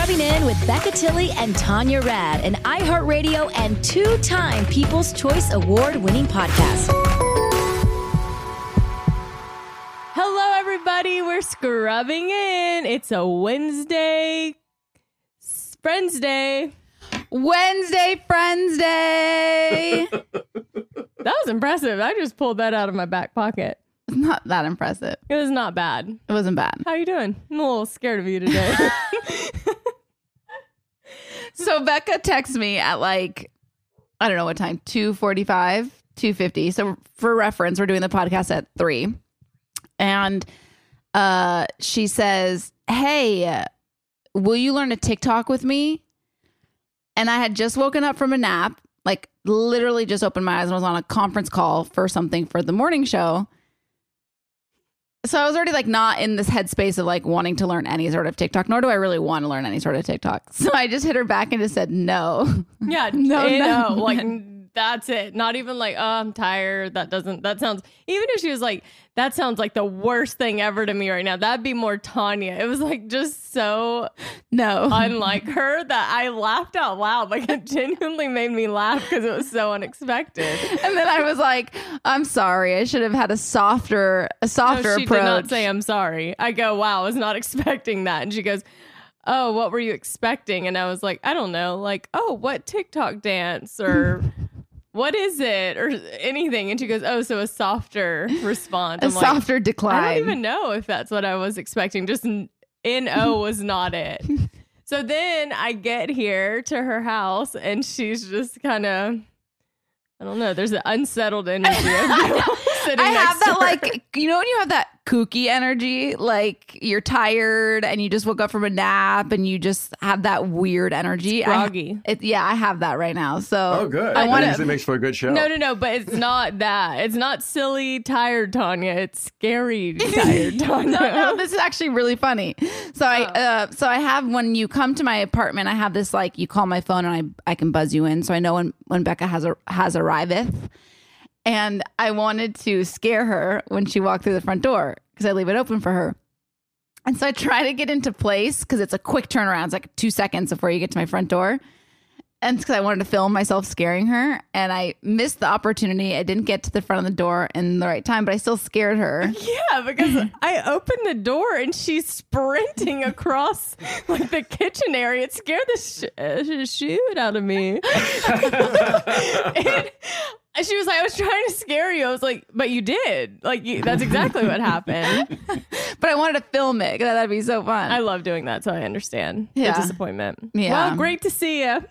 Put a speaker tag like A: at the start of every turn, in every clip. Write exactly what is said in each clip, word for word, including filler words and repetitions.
A: Scrubbing In with Becca Tilley and Tanya Rad, an iHeartRadio and two-time People's Choice Award-winning podcast.
B: Hello, everybody. We're scrubbing in. It's a Wednesday, Friends Day.
C: Wednesday, Friends Day.
B: That was impressive. I just pulled that out of my back pocket.
C: It's not that impressive.
B: It was not bad.
C: It wasn't bad.
B: How you doing? I'm a little scared of you today.
C: So Becca texts me at like, I don't know what time, two forty-five, two fifty. So for reference, we're doing the podcast at three. And uh, she says, hey, will you learn a TikTok with me? And I had just woken up from a nap, like literally just opened my eyes and was on a conference call for something for the morning show. So I was already like not in this headspace of like wanting to learn any sort of TikTok, nor do I really want to learn any sort of TikTok. So I just hit her back and just said, no.
B: Yeah,
C: no,
B: no,
C: no.
B: like that's it. Not even like, oh, I'm tired. That doesn't, that sounds, even if she was like, that sounds like the worst thing ever to me right now, that'd be more Tanya. It was like just so
C: no
B: unlike her that I laughed out loud. Like it genuinely made me laugh because it was so unexpected.
C: And then I was like, I'm sorry. I should have had a softer, a softer
B: no, she
C: approach.
B: did not say I'm sorry. I go, wow, I was not expecting that. And she goes, oh, what were you expecting? And I was like, I don't know. Like, oh, what TikTok dance or what is it or anything? And she goes, oh, so a softer response.
C: A
B: I'm
C: softer
B: like,
C: decline.
B: I don't even know if that's what I was expecting. Just N O was not it. So then I get here to her house and she's just kind of, I don't know. There's an unsettled energy. Sitting
C: I
B: next
C: have that
B: to her.
C: like, you know, when you have that kooky energy, like you're tired and you just woke up from a nap and you just have that weird energy.
B: Groggy.
C: I, it, yeah, I have that right now. So
D: Oh, good.
C: I
D: That
C: want
D: usually
C: to.
D: makes for a good show.
B: No, no, no, but it's not that. It's not silly, tired Tanya. It's scary, tired Tanya.
C: No, no, this is actually really funny. So I, uh, so I have when you come to my apartment, I have this like you call my phone and I I can buzz you in, so I know when when Becca has a has arriveth. And I wanted to scare her when she walked through the front door because I leave it open for her. And so I try to get into place because it's a quick turnaround. It's like two seconds before you get to my front door. And it's because I wanted to film myself scaring her. And I missed the opportunity. I didn't get to the front of the door in the right time, but I still scared her.
B: Yeah, because I opened the door and she's sprinting across like the kitchen area. It scared the sh- sh- shoot out of me. And she was like, I was trying to scare you. I was like, but you did. Like, you, that's exactly what happened.
C: But I wanted to film it because that'd be so fun.
B: I love doing that, so I understand
C: Yeah.
B: the disappointment.
C: Yeah.
B: Well, great to see you.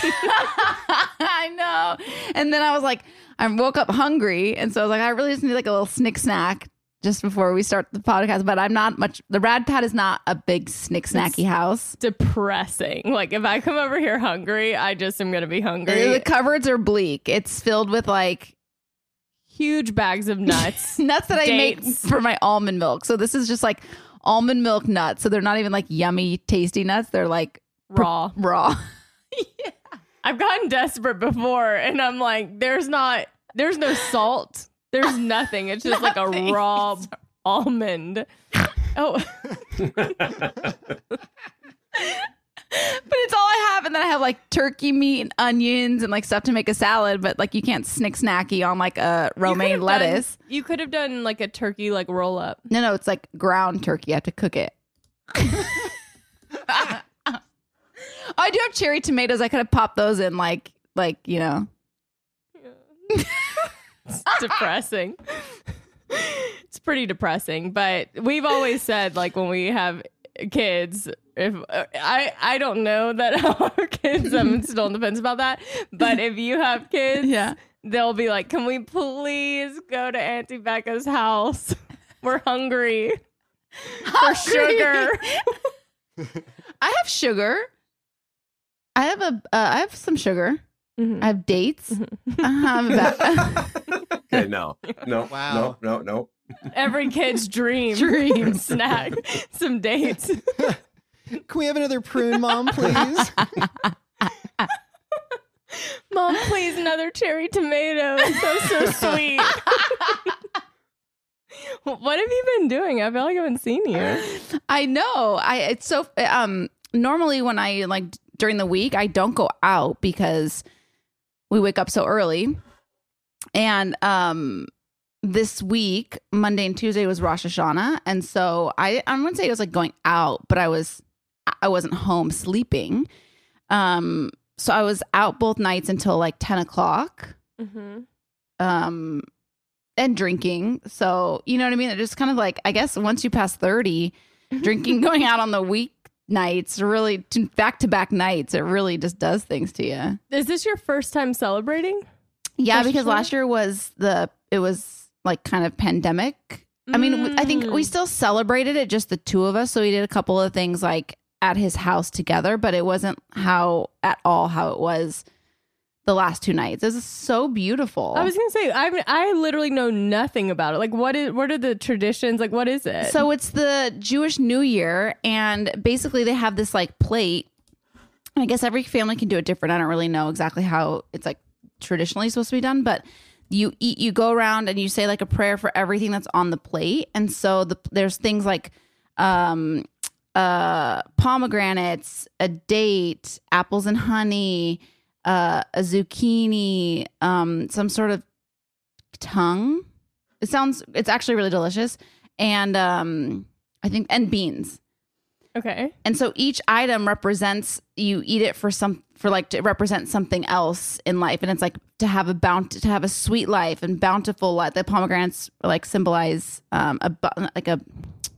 C: I know. And then I was like, I woke up hungry. And so I was like, I really just need like a little snick snack just before we start the podcast. But I'm not much, the Rad Pad is not a big snick snacky house.
B: Depressing. Like, if I come over here hungry, I just am going to be hungry.
C: The cupboards are bleak. It's filled with like
B: Huge bags of nuts.
C: nuts that I make
B: Dates.
C: for my almond milk. So this is just like almond milk nuts. So they're not even like yummy, tasty nuts. They're like
B: Raw.
C: raw.
B: I've gotten desperate before, and I'm like, there's not, there's no salt. There's nothing. It's just like a
C: Nothing.
B: raw almond. Oh,
C: But it's all I have. And then I have like turkey meat and onions and like stuff to make a salad. But like you can't snick snacky on like a
B: You could
C: romaine
B: have
C: lettuce.
B: Done, you could have done like a turkey like roll up.
C: No, no, it's like ground turkey. You have to cook it. I do have cherry tomatoes. I could have popped those in like, like, you know.
B: It's depressing. It's pretty depressing, but we've always said like when we have kids, if uh, I I don't know that our kids, I'm still on the fence about that, but if you have kids,
C: Yeah.
B: they'll be like, can we please go to Auntie Becca's house? We're hungry for sugar.
C: I have sugar. I have a. Uh, I have some sugar.
B: Mhm.
C: I have dates. I have about
D: Okay, no, no,
E: Wow.
D: no, no, no.
B: Every kid's dream.
C: Dream.
B: Snack. Some dates.
E: Can we have another prune, Mom, please?
B: Mom, please, another cherry tomato. So, so sweet. What have you been doing? I feel like I haven't seen you.
C: I know. I it's so um normally when I like during the week, I don't go out because we wake up so early. And um, this week, Monday and Tuesday was Rosh Hashanah. And so I, I wouldn't say I was like going out, but I was, I wasn't home sleeping. Um, so I was out both nights until like ten o'clock.
B: Mm-hmm.
C: Um, and drinking. So, you know what I mean? It just kind of like, I guess once you pass thirty, drinking, going out on the weeknights, really back to back nights, it really just does things to you.
B: Is this your first time celebrating?
C: Yeah,
B: Rosh
C: because
B: Hashanah?
C: last year was the, it was like kind of pandemic. I mean, w- I think we still celebrated it, just the two of us. So we did a couple of things like at his house together, but it wasn't how at all how it was the last two nights. It was so beautiful.
B: I was gonna say I I literally know nothing about it. Like, what is what are the traditions? Like, what is it?
C: So it's the Jewish New Year, and basically they have this like plate. And I guess every family can do it different. I don't really know exactly how it's like traditionally supposed to be done, but you eat, you go around and you say like a prayer for everything that's on the plate. And so the, there's things like um, uh, pomegranates, a date, apples and honey, uh, a zucchini, um, some sort of tongue. It sounds, it's actually really delicious. And um, I think, and beans.
B: okay.
C: And so each item represents, you eat it for some, for like to represent something else in life. And it's like to have a bount, to have a sweet life and bountiful life. The pomegranates like symbolize um, a, bu- like a,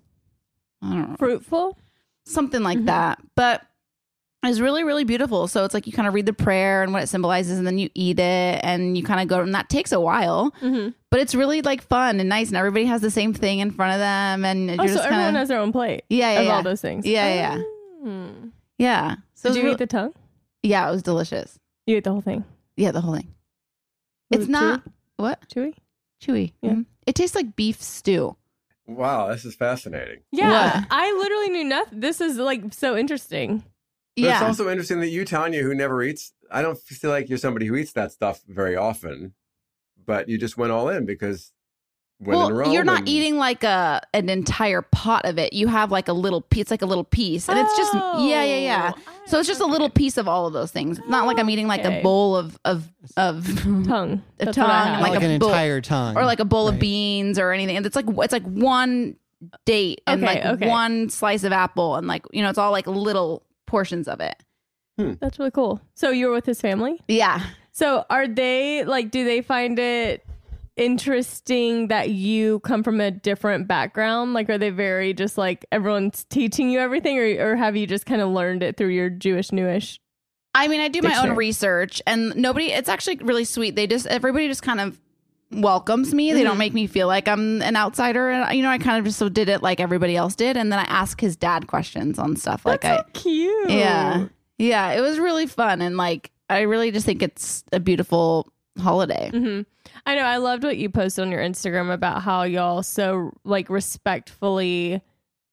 C: I don't know,
B: Fruitful.
C: something like that. But it's really, really beautiful. So it's like you kind of read the prayer and what it symbolizes, and then you eat it, and you kind of go, and that takes a while.
B: Mm-hmm.
C: But it's really like fun and nice, and everybody has the same thing in front of them, and you're
B: Oh, so
C: just
B: everyone
C: kind of
B: has their own plate.
C: yeah, yeah,
B: of
C: yeah.
B: all those things.
C: Yeah, yeah, yeah.
B: Mm.
C: yeah. So
B: Did
C: it
B: you
C: was
B: eat the tongue?
C: real- yeah, it was delicious.
B: You ate the whole thing.
C: Yeah, the whole thing.
B: Was
C: It's
B: it
C: not what
B: chewy.
C: chewy.
B: Yeah.
C: Mhm. It tastes like beef stew.
D: Wow, this is fascinating.
B: Yeah,
C: What?
B: I literally knew nothing. This is like so interesting.
D: But
C: yeah,
D: it's also interesting that you, Tanya, who never eats, I don't feel like you're somebody who eats that stuff very often, but you just went all in because when in
C: well,
D: Rome.
C: you're not
D: and-
C: eating like a an entire pot of it. You have like a little piece, like a little piece, and it's just yeah, yeah, yeah.
B: Oh,
C: So it's just a little piece of all of those things. It's not like I'm eating like
B: Okay.
C: a bowl of of of
B: tongue.
C: A
B: That's what I
C: tongue,
B: have.
C: like
E: like
C: a
E: an
C: bowl-
E: entire tongue,
C: or like a bowl of
E: Right.
C: beans or anything. And it's like it's like one date and
B: Okay,
C: like
B: okay.
C: one slice of apple, and like you know, it's all like little portions of it.
B: That's really cool. So you were with his family?
C: Yeah.
B: So are they like, do they find it interesting that you come from a different background? Like, are they very just like everyone's teaching you everything, or, or have you just kind of learned it through your Jewish newish?
C: I mean, I do my own
B: Dictionary.
C: research, and nobody, it's actually really sweet. They just, everybody just kind of welcomes me. They don't make me feel like I'm an outsider. And, you know, I kind of just so did it like everybody else did. And then I ask his dad questions on stuff. Like,
B: That's
C: I,
B: so cute.
C: yeah. Yeah. It was really fun. And like, I really just think it's a beautiful holiday.
B: hmm I know. I loved what you posted on your Instagram about how y'all so like respectfully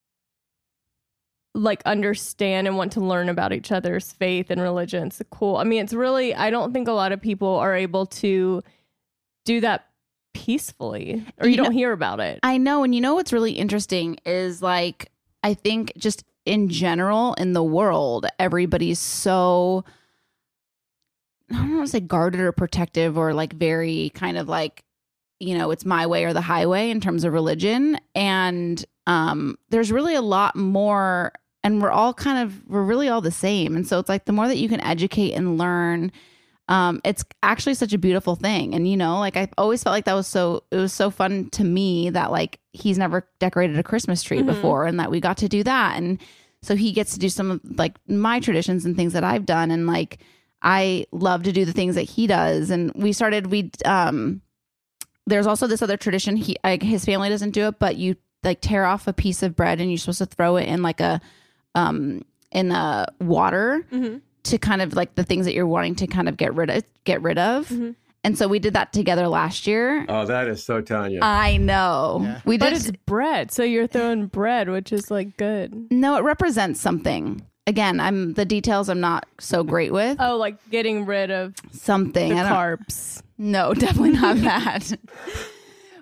B: like understand and want to learn about each other's faith and religion. It's cool. I mean, it's really, I don't think a lot of people are able to do that peacefully, or you,
C: You know-
B: don't hear about it.
C: I know. And you know what's really interesting is like, I think just in general in the world, everybody's so, I don't want to say guarded or protective or like very kind of like, you know, it's my way or the highway in terms of religion. And um, there's really a lot more, and we're all kind of, we're really all the same. And so it's like the more that you can educate and learn, um, it's actually such a beautiful thing. And, you know, like I've always felt like that was so, it was so fun to me that like he's never decorated a Christmas tree
B: Mhm.
C: before, and that we got to do that. And so he gets to do some of like my traditions and things that I've done. And like, I love to do the things that he does. And we started, we, um, there's also this other tradition. He, like, his family doesn't do it, but you like tear off a piece of bread and you're supposed to throw it in like a, um, in a water
B: Mhm.
C: to kind of like the things that you're wanting to kind of get rid of, get rid of.
B: Mhm.
C: And so we did that together last year.
D: Oh, that is so Tanya.
C: I know.
E: Yeah.
C: We
B: But
C: did.
B: it's bread. So you're throwing bread, which is like good.
C: No, it represents something. Again, I'm the details I'm not so great with.
B: Oh, like getting rid of
C: Something.
B: the
C: I don't,
B: carbs.
C: No, definitely not that.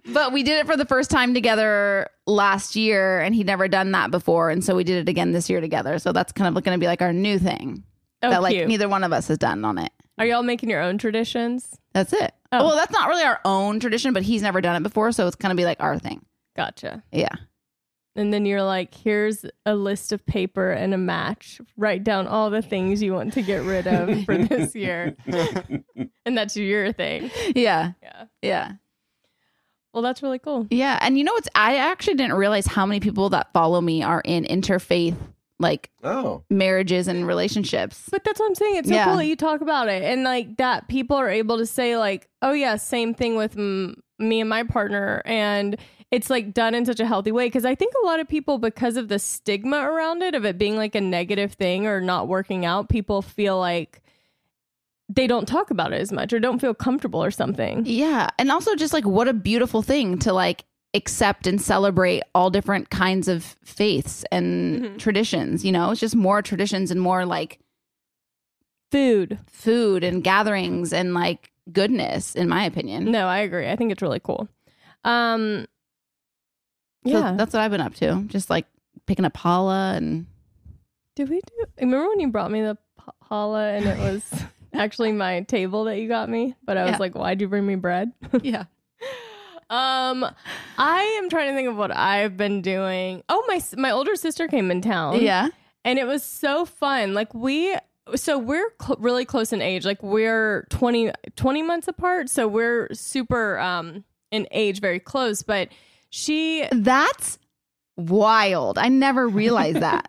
C: But we did it for the first time together last year, and he'd never done that before. And so we did it again this year together. So that's kind of going to be like our new thing
B: Oh,
C: that like
B: cute.
C: neither one of us has done on it.
B: Are y'all making your own traditions?
C: That's it.
B: Oh.
C: Well, that's not really our own tradition, but he's never done it before. So it's going to be like our thing.
B: Gotcha.
C: Yeah.
B: And then you're like, here's a list of paper and a match. Write down all the things you want to get rid of for this year. And that's your thing.
C: Yeah.
B: Yeah.
C: Yeah.
B: Well, that's really cool.
C: Yeah. And you know what's, I actually didn't realize how many people that follow me are in interfaith like
D: Oh,
C: marriages and relationships.
B: But that's what I'm saying. It's so
C: Yeah.
B: cool that you talk about it. And like that people are able to say like, oh yeah, same thing with m- me and my partner. And it's like done in such a healthy way. Cause I think a lot of people, because of the stigma around it, of it being like a negative thing or not working out, people feel like they don't talk about it as much or don't feel comfortable or something.
C: Yeah. And also just like what a beautiful thing to like accept and celebrate all different kinds of faiths and
B: Mhm.
C: traditions. You know, it's just more traditions and more like
B: Food.
C: food and gatherings and like goodness, in my opinion.
B: No, I agree. I think it's really cool. Um,
C: So
B: yeah.
C: that's what I've been up to. Just like picking up Paula and
B: Did we do? Remember when you brought me the pa- challah and it was actually my table that you got me? But I was
C: Yeah.
B: like, why'd you bring me bread?
C: yeah.
B: um, I am trying to think of what I've been doing. Oh, my s- my older sister came in town.
C: Yeah.
B: And it was so fun. Like we, so we're cl- really close in age. Like we're twenty, twenty months apart. So we're super um in age, very close. But she,
C: That's wild. I never realized that.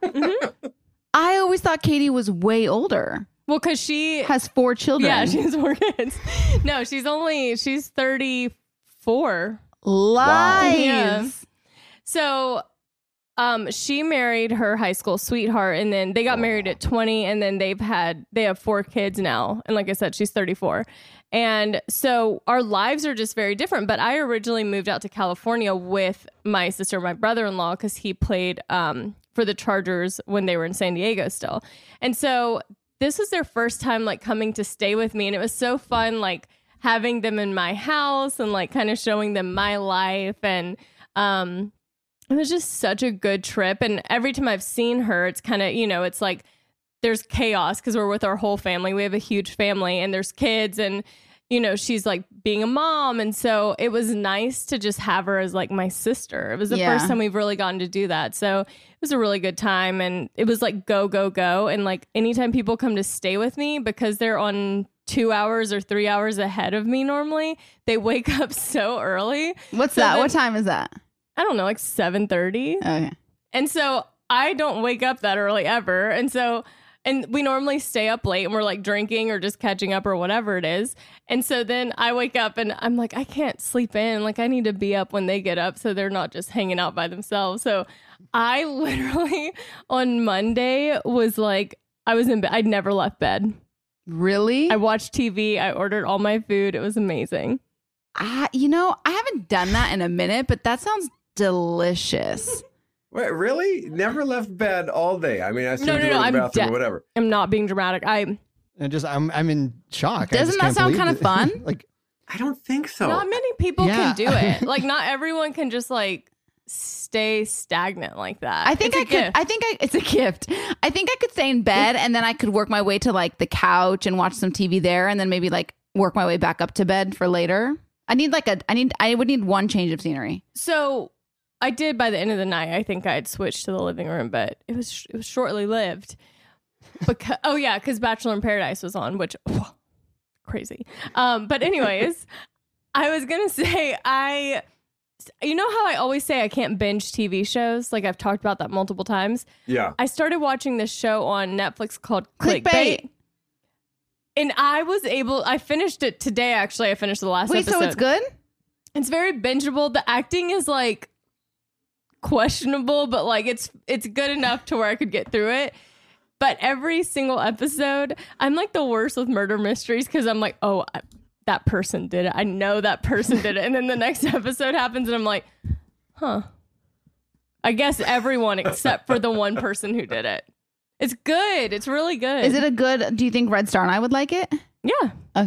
C: I always thought Katie was way older.
B: well, cause she,
C: Has four children.
B: yeah, she has four kids. No, she's only, she's thirty-four.
C: Lies.
B: Yeah. So um she married her high school sweetheart and then they got married at twenty and then they've had they have four kids now. And like I said, she's thirty-four. And so our lives are just very different. But I originally moved out to California with my sister, my brother-in-law, because he played um for the Chargers when they were in San Diego still. And so this was their first time like coming to stay with me. And it was so fun, like having them in my house and like kind of showing them my life. And um it was just such a good trip. And every time I've seen her, it's kind of, you know, it's like there's chaos because we're with our whole family. We have a huge family and there's kids and, you know, she's like being a mom. And so it was nice to just have her as like my sister. It was the
C: Yeah.
B: first time we've really gotten to do that. So it was a really good time. And it was like go, go, go. And like anytime people come to stay with me, because they're on two hours or three hours ahead of me normally, they wake up so early.
C: What's
B: So
C: that?
B: then-
C: What time is that?
B: I don't know, like seven thirty.
C: Okay.
B: And so I don't wake up that early ever. And so, and we normally stay up late and we're like drinking or just catching up or whatever it is. And so then I wake up and I'm like, I can't sleep in. Like I need to be up when they get up so they're not just hanging out by themselves. So I literally on Monday was like, I was in bed. I'd never left bed.
C: Really?
B: I watched T V. I ordered all my food. It was amazing.
C: I, you know, I haven't done that in a minute, but that sounds delicious.
D: wait, really? Never left bed all day. I mean, I assumed
B: No, no,
D: you
B: no,
D: were in
B: I'm
D: the bathroom
B: de-
D: or whatever.
B: I'm not being dramatic. I
E: And just I'm I'm in shock. I
C: Doesn't
E: just
C: that
E: can't
C: sound
E: believe
C: kind of
E: it.
C: fun?
E: Like
D: I don't think so.
B: Not many people
E: Yeah.
B: can do it. Like, not everyone can just like stay stagnant like that.
C: I think
B: It's a
C: I could.
B: gift.
C: I think I. It's a gift. I think I could stay in bed and then I could work my way to like the couch and watch some T V there, and then maybe like work my way back up to bed for later. I need like a. I need. I would need one change of scenery.
B: So I did by the end of the night. I think I had switched to the living room, but it was it was shortly lived. Because oh yeah, because Bachelor in Paradise was on, which whew, crazy. Um, but anyways, I was gonna say I. You know how I always say I can't binge T V shows? Like I've talked about that multiple times.
D: Yeah.
B: I started watching this show on Netflix called
C: Clickbait.
B: Clickbait. And I was able, I finished it today, actually. I finished the last
C: Wait,
B: episode.
C: so it's good?
B: It's very bingeable. The acting is like questionable, but like it's it's good enough to where I could get through it. But every single episode, I'm like the worst with murder mysteries because I'm like, oh, I, that person did it. I know that person did it. And then the next episode happens and I'm like, huh. I guess everyone except for the one person who did it. It's good. It's really good.
C: Is it a good? Do you think Red Star and I would like it?
B: Yeah.
C: Okay,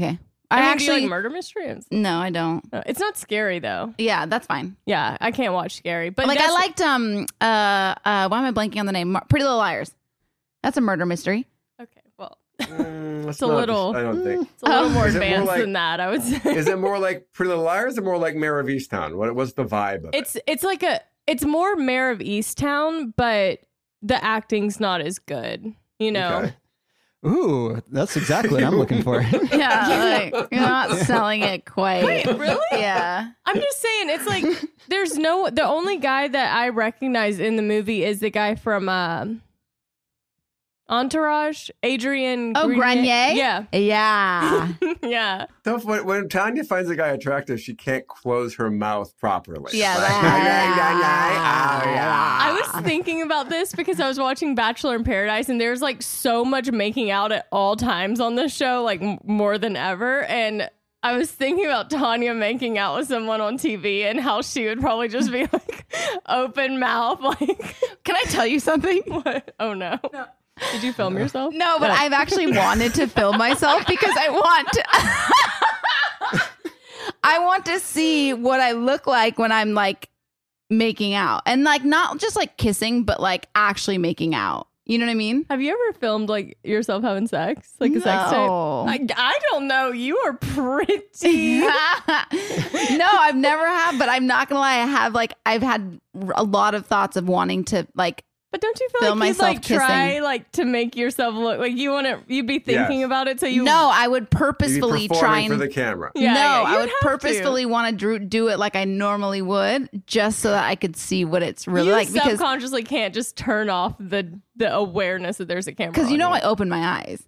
C: I,
B: I mean,
C: actually
B: do you like murder mysteries.
C: no, I don't.
B: Uh, It's not scary though.
C: Yeah, that's fine.
B: Yeah, I can't watch scary. But
C: Like I
B: that's-
C: liked um uh uh why am I blanking on the name? Mar- Pretty Little Liars. That's a murder mystery.
B: Okay, well,
D: Mm,
B: it's a little.
D: I don't think.
B: It's a little
C: Oh.
B: more
D: Is it more
B: advanced
D: like-
B: than that, I would say.
D: Is it more like Pretty Little Liars or more like Mayor of Easttown? What what's the vibe of it?
B: It's it's like a it's more Mayor of Easttown, but the acting's not as good. You know.
D: Okay.
E: Ooh, that's exactly what I'm looking for.
C: Yeah, like you're not selling it quite.
B: Wait, really?
C: Yeah.
B: I'm just saying, it's like there's no the only guy that I recognize in the movie is the guy from um Entourage, Adrian.
C: Oh, Grenier?
B: Yeah,
C: Yeah.
B: yeah.
D: So if- when, when Tanya finds a guy attractive, she can't close her mouth properly.
C: Yeah,
D: Like,
C: that-
D: yeah, yeah, yeah, oh, yeah.
B: I was thinking about this because I was watching Bachelor in Paradise, and there's like so much making out at all times on this show, like m- more than ever. And I was thinking about Tanya making out with someone on T V and how she would probably just be like open mouth, like,
C: Can I tell you something?
B: what? Oh no. Did you film yourself?
C: No, but I've actually wanted to film myself because I want to I want to see what I look like when I'm like making out. And like not just like kissing, but like actually making out. You know what I mean?
B: Have you ever filmed like yourself having sex, like a sex tape?
C: No.
B: I, I don't know. You are pretty.
C: No, I've never have, but I'm not gonna lie, I have like I've had a lot of thoughts of wanting to like
B: But don't you feel
C: Film
B: like you'd
C: myself
B: like try
C: kissing.
B: like to make yourself look like you want to? You'd be thinking
D: Yes.
B: about it, so you
C: no, I would
D: You'd be
C: purposefully
D: performing
C: try and
D: for the camera.
B: Yeah,
C: no,
B: yeah,
C: I
B: you'd
C: would
B: have to.
C: purposefully want to do it like I normally would, just so that I could see what it's really
B: you
C: like. Because
B: subconsciously can't just turn off the the awareness that there's a camera.
C: because you
B: on
C: know I open my eyes.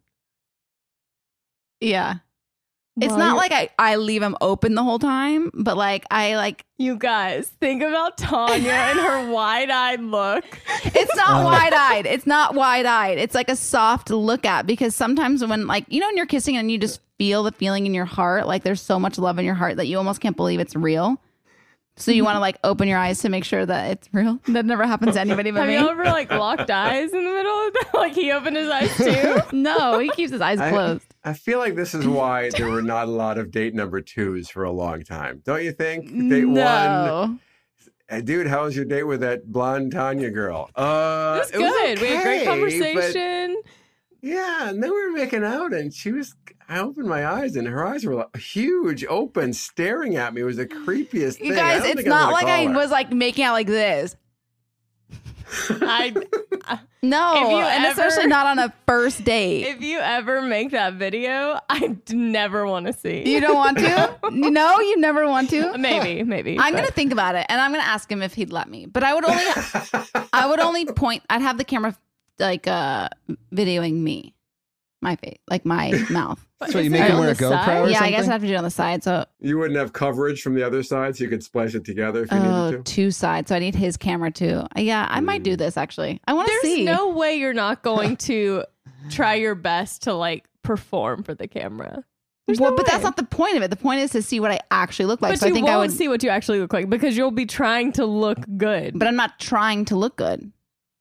C: Yeah, it's
B: Well,
C: not
B: you-
C: like I I leave them open the whole time, but like I like
B: You guys think about Tanya and her wide-eyed look.
C: it's not wide eyed. It's not wide eyed. It's like a soft look at, because sometimes when like you know when you're kissing and you just feel the feeling in your heart, like there's so much love in your heart that you almost can't believe it's real. So you want to like open your eyes to make sure that it's real. That never happens to anybody but
B: Have
C: me.
B: you ever like locked eyes in the middle of that? Like he opened his eyes too.
C: No, he keeps his eyes
D: I-
C: closed.
D: I feel like this is why there were not a lot of date number twos for a long time. Don't you think? Date one.
C: No.
D: Hey, dude, how was your date with that blonde Tanya girl? Uh,
B: It was
D: it was
B: good. We had great
D: okay, but-
B: conversation.
D: Yeah, and then we were making out, and she was. I opened my eyes, and her eyes were like, huge, open, staring at me. It was the creepiest thing.
C: You
D: I
C: guys,
D: don't
C: it's
D: think I'm
C: not
D: gonna
C: like I
D: call her.
C: was like making out like this.
B: I
C: No,
B: If you
C: and
B: ever-
C: especially not on a first date.
B: if you ever make that video, I d- never want to see.
C: You don't want to? No, you never want to?
B: maybe, maybe.
C: I'm
B: but-
C: gonna think about it, and I'm gonna ask him if he'd let me. But I would only, I would only point. I'd have the camera like uh videoing me, my face, like my mouth.
E: So you
B: Is
E: make
B: it
E: him
B: on
E: wear a
B: the
E: GoPro
B: side?
E: or
C: Yeah, I guess
E: something?
C: I have to do it on the side. So
D: You wouldn't have coverage from the other side, so you could splice it together if you
C: oh,
D: needed to.
C: two sides. So I need his camera too. Yeah, I might do this actually. I want to
B: There's
C: see.
B: no way you're not going to try your best to like perform for the camera. There's
C: well,
B: no
C: but that's
B: way.
C: not the point of it. The point is to see what I actually look like.
B: But
C: so
B: you
C: I think
B: won't
C: I would,
B: see what you actually look like because you'll be trying to look good.
C: but I'm not trying to look good.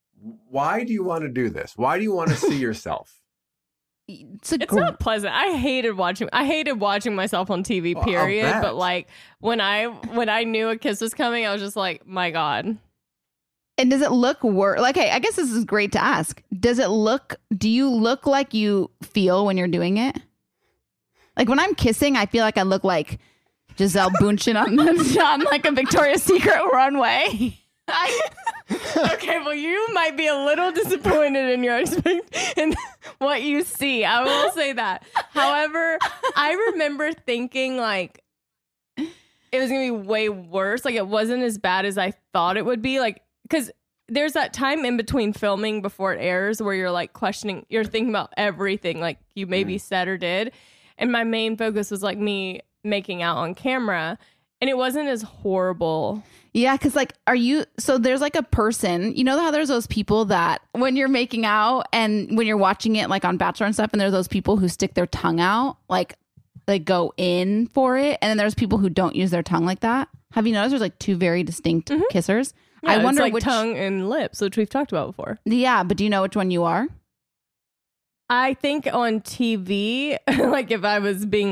D: Why do you want to do this? Why do you want to see yourself?
C: It's a
B: It's
C: gr-
B: not pleasant. I hated watching. I hated watching myself on T V.
D: Well, I'll
B: Period.
D: bet.
B: But like when I when I knew a kiss was coming, I was just like, my God.
C: And does it look worse? Like, hey, I guess this is great to ask. Does it look, do you look like you feel when you're doing it? Like when I'm kissing, I feel like I look like Giselle Bundchen on, on like a Victoria's Secret runway. I,
B: Okay, well, you might be a little disappointed in your expect in what you see. I will say that. However, I remember thinking like it was gonna be way worse. Like it wasn't as bad as I thought it would be. Like because there's that time in between filming before it airs where you're like questioning, you're thinking about everything like you maybe said or did, and my main focus was like me making out on camera, and it wasn't as horrible.
C: yeah, because like, are you, so there's like a person, you know how there's those people that when you're making out and when you're watching it like on Bachelor and stuff, and there's those people who stick their tongue out, like they go in for it, and then there's people who don't use their tongue like that. Have you noticed there's like two very distinct kissers?
B: Yeah,
C: I
B: it's
C: wonder
B: like
C: which
B: tongue and lips, which we've talked about before.
C: Yeah, but do you know which one you are?
B: I think on T V, like if I was being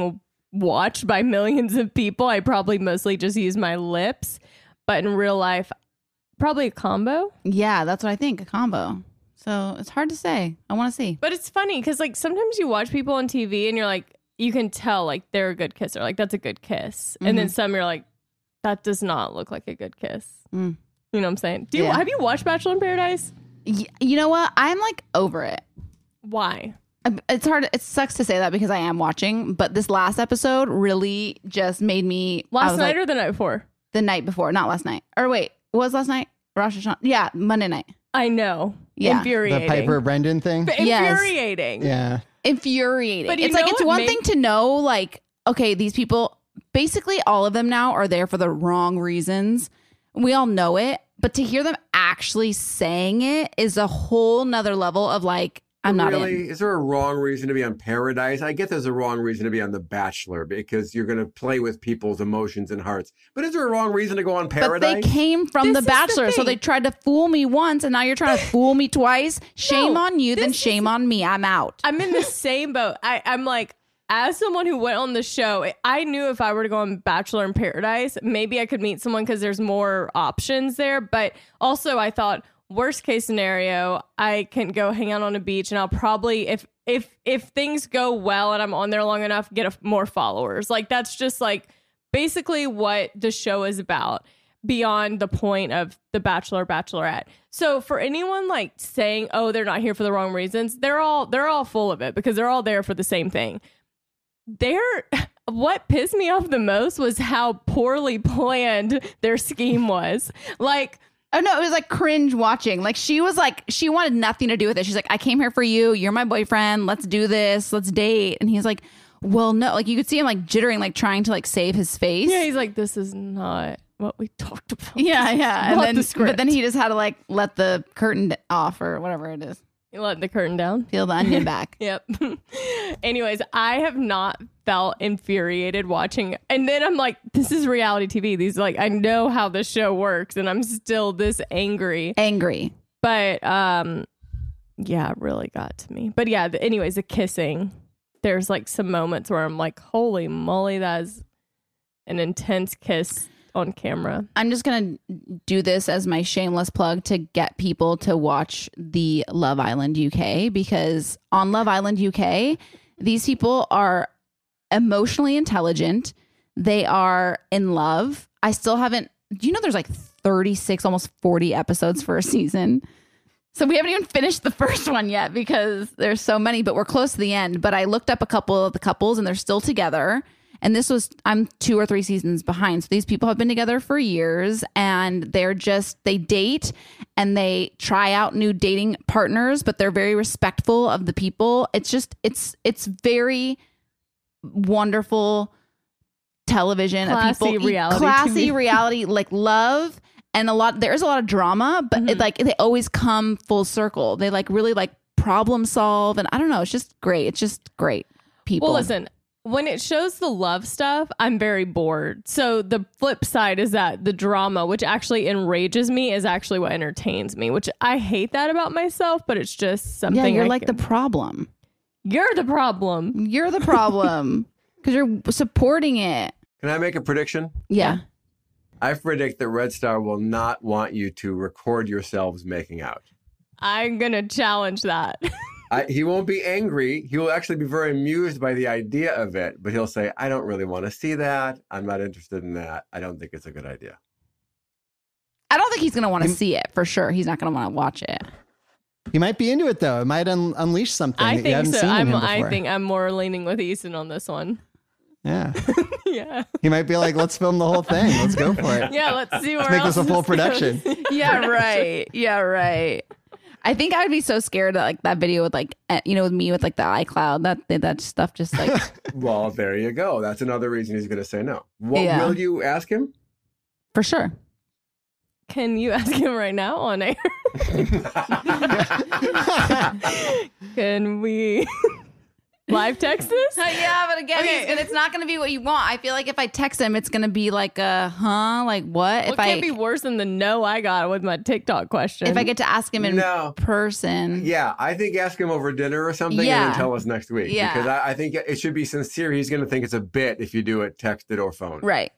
B: watched by millions of people. I probably mostly just use my lips, but in real life, probably a combo.
C: Yeah, that's what I think, a combo. So it's hard to say. I want to see.
B: But it's funny because like sometimes you watch people on T V and you're like, you can tell like they're a good kisser. Like that's a good kiss.
C: Mm-hmm.
B: And then some you're like, that does not look like a good kiss.
C: Mm.
B: You know what I'm saying? Do you
C: Yeah.
B: have you watched Bachelor in Paradise?
C: Y- you know what? I'm like over it.
B: Why?
C: It's hard. It sucks to say that because I am watching, but this last episode really just made me. I
B: Last
C: was
B: night
C: like,
B: or the night before?
C: the night before, not last night. Or wait, was last night? Rosh Hashanah? Yeah, Monday night.
B: I know.
C: Yeah.
E: The
B: Infuriating.
E: Piper Brendan thing.
B: But
C: Yes.
B: infuriating.
E: Yeah.
C: Infuriating.
B: But you
C: it's like
B: know
C: it's
B: what
C: one
B: make-
C: thing to know, like, okay, these people, basically all of them now are there for the wrong reasons. We all know it, but to hear them actually saying it is a whole nother level of like, I'm not
D: really,
C: in.
D: is there a wrong reason to be on Paradise? I get there's a wrong reason to be on The Bachelor because you're going to play with people's emotions and hearts. But is there a wrong reason to go on Paradise?
C: But they came from
B: This
C: The
B: is the
C: Bachelor, so
B: thing.
C: they tried to fool me once, and now you're trying to fool me twice. Shame
B: No,
C: on you, then
B: this
C: shame on me. I'm out.
B: I'm in the same boat. I, I'm like, as someone who went on the show, I knew if I were to go on Bachelor in Paradise, maybe I could meet someone because there's more options there. But also, I thought, worst case scenario, I can go hang out on a beach, and I'll probably, if if if things go well and I'm on there long enough, get a, more followers. Like that's just like basically what the show is about. Beyond the point of the Bachelor, Bachelorette. So for anyone like saying, "Oh, they're not here for the wrong reasons," they're all they're all full of it because they're all there for the same thing. They're what pissed me off the most was how poorly planned their scheme was. Like,
C: Oh no, it was like cringe watching. Like she was like, she wanted nothing to do with it. She's like, I came here for you. You're my boyfriend. Let's do this. Let's date. And he's like, well, no. Like you could see him like jittering, like trying to like save his face.
B: yeah, he's like, "This is not what we talked about."
C: yeah,
B: This is
C: yeah. And
B: not
C: then,
B: the script.
C: but then he just had to like let the curtain off or whatever it is.
B: You let the curtain down.
C: Peel the onion back.
B: Yep. Anyways, I have not felt infuriated watching. And then I'm like, this is reality T V. These like, I know how the show works and I'm still this angry.
C: Angry.
B: But um, yeah, it really got to me. But yeah, the, anyways, the kissing. There's like some moments where I'm like, holy moly, that is an intense kiss on camera.
C: I'm just going to do this as my shameless plug to get people to watch the Love Island U K, because on Love Island U K, these people are emotionally intelligent. They are in love. I still haven't, do you know there's like thirty-six, almost forty episodes for a season? So we haven't even finished the first one yet because there's so many, but we're close to the end. But I looked up a couple of the couples and they're still together. And this was, I'm two or three seasons behind. So these people have been together for years and they're just, they date and they try out new dating partners, but they're very respectful of the people. It's just, it's, it's very wonderful television.
B: Classy
C: of people,
B: reality
C: classy
B: T V.
C: reality, like love. And a lot, there's a lot of drama, but
B: Mm-hmm.
C: it, like they always come full circle. They like really like problem solve. And I don't know, it's just great. It's just great people.
B: Well, listen, when it shows the love stuff, I'm very bored. So the flip side is that the drama, which actually enrages me, is actually what entertains me, which I hate that about myself, but it's just something.
C: Yeah, you're
B: I
C: like
B: can-
C: the problem.
B: You're the problem.
C: You're the problem because you're supporting it.
D: Can I make a prediction?
C: Yeah.
D: I predict that Red Star will not want you to record yourselves making out.
B: I'm going to challenge that.
D: I, he won't be angry. He will actually be very amused by the idea of it, but he'll say, I don't really want to see that. I'm not interested in that. I don't think it's a good idea.
C: I don't think he's going to want to see it for sure. He's not going to want to watch it.
E: He might be into it though. It might un- unleash something
B: I
E: that you
B: think
E: haven't
B: so.
E: seen in
B: I'm,
E: him
B: I
E: before.
B: think I'm more leaning with Easton on this one.
E: Yeah.
B: Yeah.
E: He might be like, let's film the whole thing. Let's go for it.
B: Yeah, let's see where
E: Let's make
B: else
E: this a full
B: goes.
E: production.
C: Yeah, right. Yeah, right. I think I would be so scared that like that video with like, eh, you know, with me with like the iCloud, that that stuff just like,
D: Well, there you go. That's another reason he's going to say no. What,
C: Yeah.
D: Will you ask him?
C: for sure.
B: Can you ask him right now on air? Can we? live text this?
C: Yeah, but again,
B: Okay.
C: he's gonna, it's not going to be what you want. I feel like if I text him, it's going to be like a huh, like what?
B: Well,
C: if
B: it can't
C: I
B: be worse than the no I got with my TikTok question.
C: if I get to ask him in
D: No.
C: person,
D: Yeah, I think ask him over dinner or something and
C: Yeah.
D: then tell us next week.
C: Yeah.
D: Because I, I think it should be sincere. He's going to think it's a bit if you do it texted or phone.
C: right?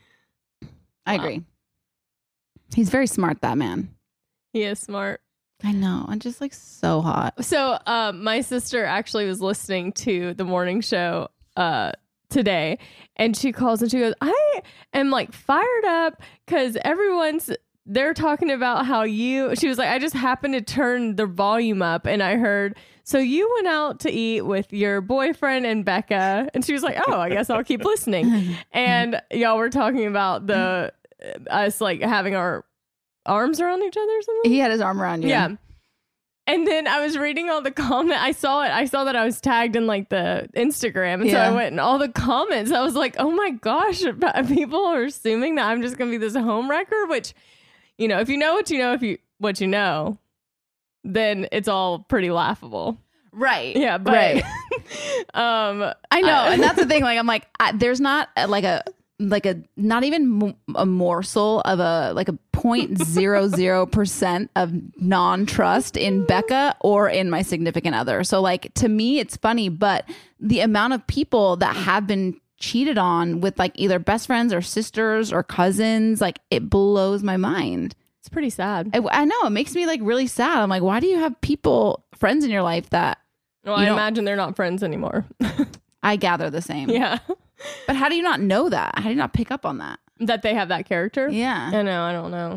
C: I
B: Wow.
C: agree. He's very smart, that man.
B: he is smart.
C: I know, and just like so hot.
B: So, uh, my sister actually was listening to the morning show uh, today, and she calls and she goes, "I am like fired up because everyone's they're talking about how you." She was like, "I just happened to turn the volume up, and I heard so you went out to eat with your boyfriend and Becca," and she was like, "Oh, I guess I'll keep listening." And y'all were talking about the us like having our arms around each other or something.
C: He had his arm around you.
B: Yeah. And then I was reading all the comment. I saw it. I saw that I was tagged in like the Instagram. And so
C: Yeah.
B: I went and all the comments. I was like, oh my gosh, people are assuming that I'm just going to be this homewrecker, which, you know, if you know what you know, if you, what you know, then it's all pretty laughable.
C: Right.
B: Yeah. But,
C: Right.
B: um,
C: I know,
B: I-
C: and that's the thing. Like, I'm like, I, there's not uh, like a like a not even mo- a morsel of a like a point zero zero percent of non trust in Becca or in my significant other. So, like, to me, it's funny, but the amount of people that have been cheated on with like either best friends or sisters or cousins, like, it blows my mind.
B: it's pretty sad.
C: I, I know, it makes me like really sad. I'm like, why do you have people, friends in your life that
B: Well,
C: you
B: I
C: don't-
B: imagine they're not friends anymore.
C: I gather the same?
B: Yeah.
C: But how do you not know that? How do you not pick up on that?
B: That they have that character.
C: Yeah.
B: I know. I don't know.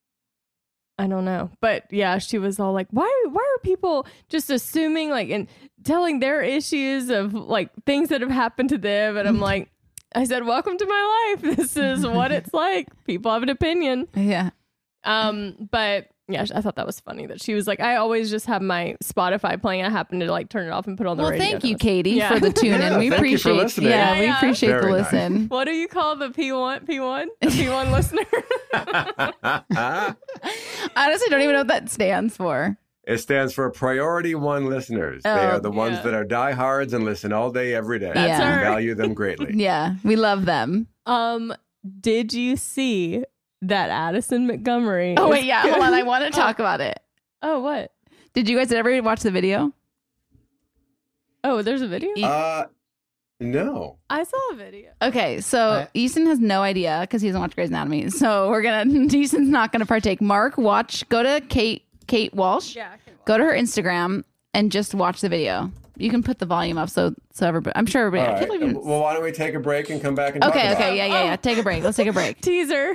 B: I don't know. But yeah, she was all like, why, why are people just assuming like and telling their issues of like things that have happened to them? And I'm like, I said, welcome to my life. This is what it's like. People have an opinion.
C: Yeah.
B: Um, but yeah, I thought that was funny that she was like, I always just have my Spotify playing. I happen to like turn it off and put it on the
C: Well,
B: radio.
C: thank
B: and
C: you,
B: I was-
C: Katie,
B: Yeah.
C: for the tune in.
D: Yeah,
C: we
D: thank you for
C: appreciate.
D: listening.
C: Yeah,
B: Yeah,
C: we
B: yeah.
C: appreciate
D: Very
C: the
D: nice.
C: listen.
B: What do you call the P one? P one? The P one listener?
C: I honestly don't even know what that stands for.
D: It stands for Priority One Listeners. they
C: Oh,
D: are the ones
B: yeah.
D: that are diehards and listen all day, every day.
C: That's
D: We
B: her.
D: value them greatly.
C: Yeah, we love them.
B: Um, did you see that Addison Montgomery?
C: Oh
B: is
C: wait, yeah.
B: good-
C: Hold on, I want to talk about it.
B: Oh, what?
C: Did you guys ever watch the video?
B: Oh, there's a video.
D: Uh, no.
B: I saw a video.
C: Okay, so
E: I-
C: Easton has no idea because he doesn't watch Grey's Anatomy. So we're gonna. Easton's not gonna partake. Mark, watch. Go to Kate Kate Walsh.
B: Yeah. I can watch.
C: Go to her Instagram and just watch the video. You can put the volume up so so everybody. I'm sure everybody.
D: All
C: I can't
D: right.
C: believe you-
D: Well, why don't we take a break and come back and
C: Okay,
D: talk about
C: okay,
D: it?
C: yeah, yeah, yeah. Take a break. Let's take a break.
B: Teaser.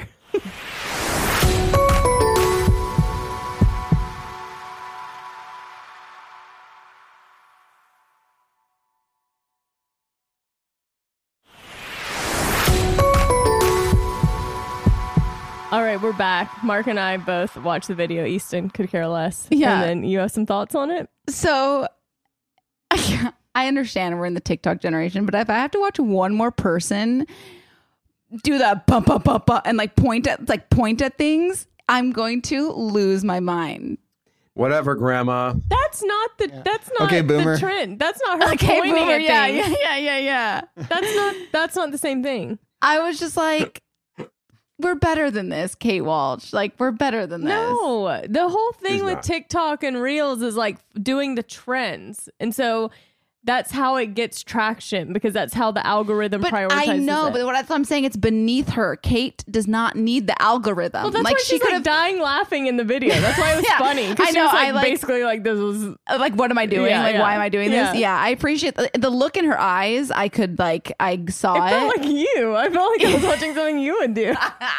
B: All right, we're back. Mark and I both watched the video. Easton could care less.
C: Yeah.
B: And then you have some thoughts on it?
C: So I understand we're in the TikTok generation, but if I have to watch one more person do that bump bump bump bump and like point at like point at things, I'm going to lose my mind.
D: Whatever, Grandma.
B: That's not the that's not
E: Okay, boomer.
B: the trend. That's not her
C: Okay,
B: pointing
C: boomer,
B: at
C: yeah,
B: things.
C: yeah, yeah, yeah, yeah.
B: That's not that's not the same thing.
C: I was just like, we're better than this, Kate Walsh. Like, we're better than this.
B: No, the whole thing
D: She's
B: with
D: not.
B: TikTok and Reels is like doing the trends, and so that's how it gets traction because that's how the algorithm
C: But
B: prioritizes
C: I know,
B: it.
C: but what that's what I'm saying, it's beneath her. Kate does not need the algorithm.
B: well, that's
C: like
B: why
C: she
B: she's
C: could
B: like
C: have
B: dying laughing in the video. That's why it was
C: Yeah,
B: funny.
C: I
B: Because she
C: know,
B: was like,
C: I like-
B: basically like this was
C: like, what am I doing?
B: Yeah,
C: like,
B: yeah.
C: why am I doing
B: Yeah.
C: this? Yeah, I appreciate the, the look in her eyes. I could like, I saw
B: it
C: it.
B: felt like you. I felt like I was watching something you would do.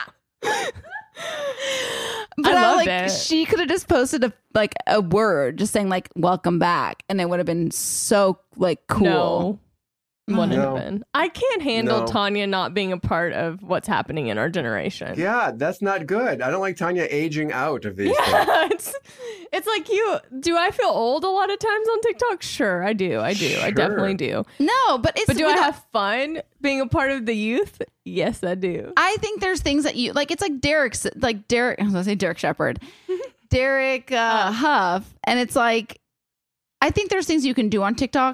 C: But
B: I
C: I,
B: loved
C: like
B: it.
C: she could have just posted a like a word, just saying like "welcome back," and it would have been so like cool.
B: No. Wouldn't
D: No.
B: have been. I can't handle
D: No.
B: Tanya not being a part of what's happening in our generation.
D: Yeah, that's not good. I don't like Tanya aging out of these things.
B: Yeah, it's it's like you. Do I feel old a lot of times on TikTok? Sure, I do. I do. I
D: Sure.
B: definitely do.
C: No, but it's
B: But do I
C: we don't-
B: have fun being a part of the youth? Yes, I do.
C: I think there's things that you like. It's like Derek's like Derek. I was gonna say Derek Shepard, Derek uh, Huff, and it's like I think there's things you can do on TikTok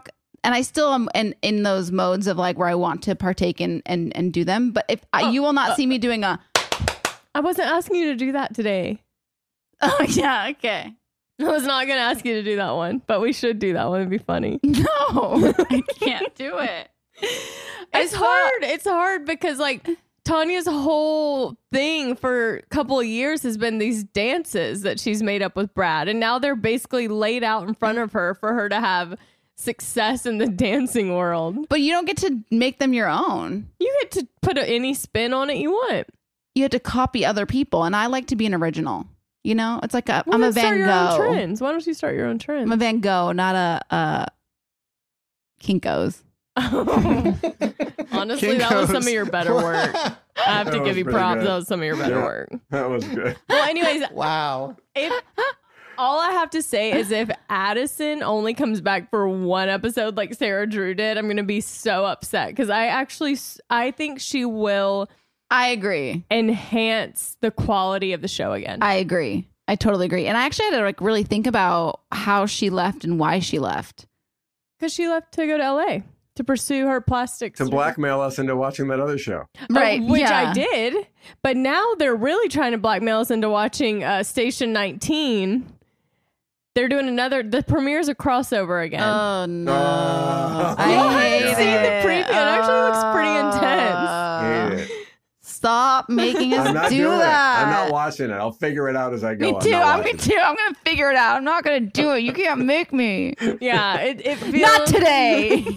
C: and I still am in, in those modes of like where I want to partake in and, and do them. But if I, you will not see me doing a.
B: I wasn't asking you to do that today.
C: Oh yeah, okay.
B: I was not going to ask you to do that one, but we should do that one. It'd be funny.
C: No, I can't do it.
B: It's hard. It's hard because like Tanya's whole thing for a couple of years has been these dances that she's made up with Brad. And now they're basically laid out in front of her for her to have success in the dancing world.
C: But you don't get to make them your own.
B: You get to put a, any spin on it you want.
C: You have to copy other people. And I like to be an original. You know, it's like a,
B: Well,
C: I'm a
B: then start
C: Van
B: your own
C: Gogh.
B: trends. Why don't you start your own trends?
C: I'm a Van Gogh, not a, a Kinko's.
B: Honestly, that was some of your better work. I have
D: That
B: to
D: was
B: give you
D: pretty
B: props.
D: good.
B: That was some of your better
D: Yeah.
B: work.
D: That was good.
B: Well, anyways,
E: Wow.
B: if all I have to say is if Addison only comes back for one episode like Sarah Drew did, I'm going to be so upset because I actually I think she will
C: I agree.
B: enhance the quality of the show again.
C: I agree. I totally agree. And I actually had to like really think about how she left and why she left.
B: Because she left to go to L A to pursue her plastic
D: To blackmail us into watching that other show.
C: Right.
B: Uh, which
C: yeah.
B: I did. But now they're really trying to blackmail us into watching uh, Station nineteen. They're doing another, the premiere's a crossover again.
C: Oh no.
D: Oh.
C: I
D: You
C: hate
D: haven't
C: it.
D: seen
B: the preview. It actually looks pretty intense.
C: Uh,
D: Hate it.
C: Stop making us
D: I'm not
C: do
D: doing
C: that.
D: it. I'm not watching it. I'll figure it out as I go.
C: Me
D: I'm
C: too.
D: not
C: I'm
D: watching
C: me too. I'm gonna figure it out. I'm not gonna do it. You can't make me.
B: Yeah, it, it feels...
C: Not today.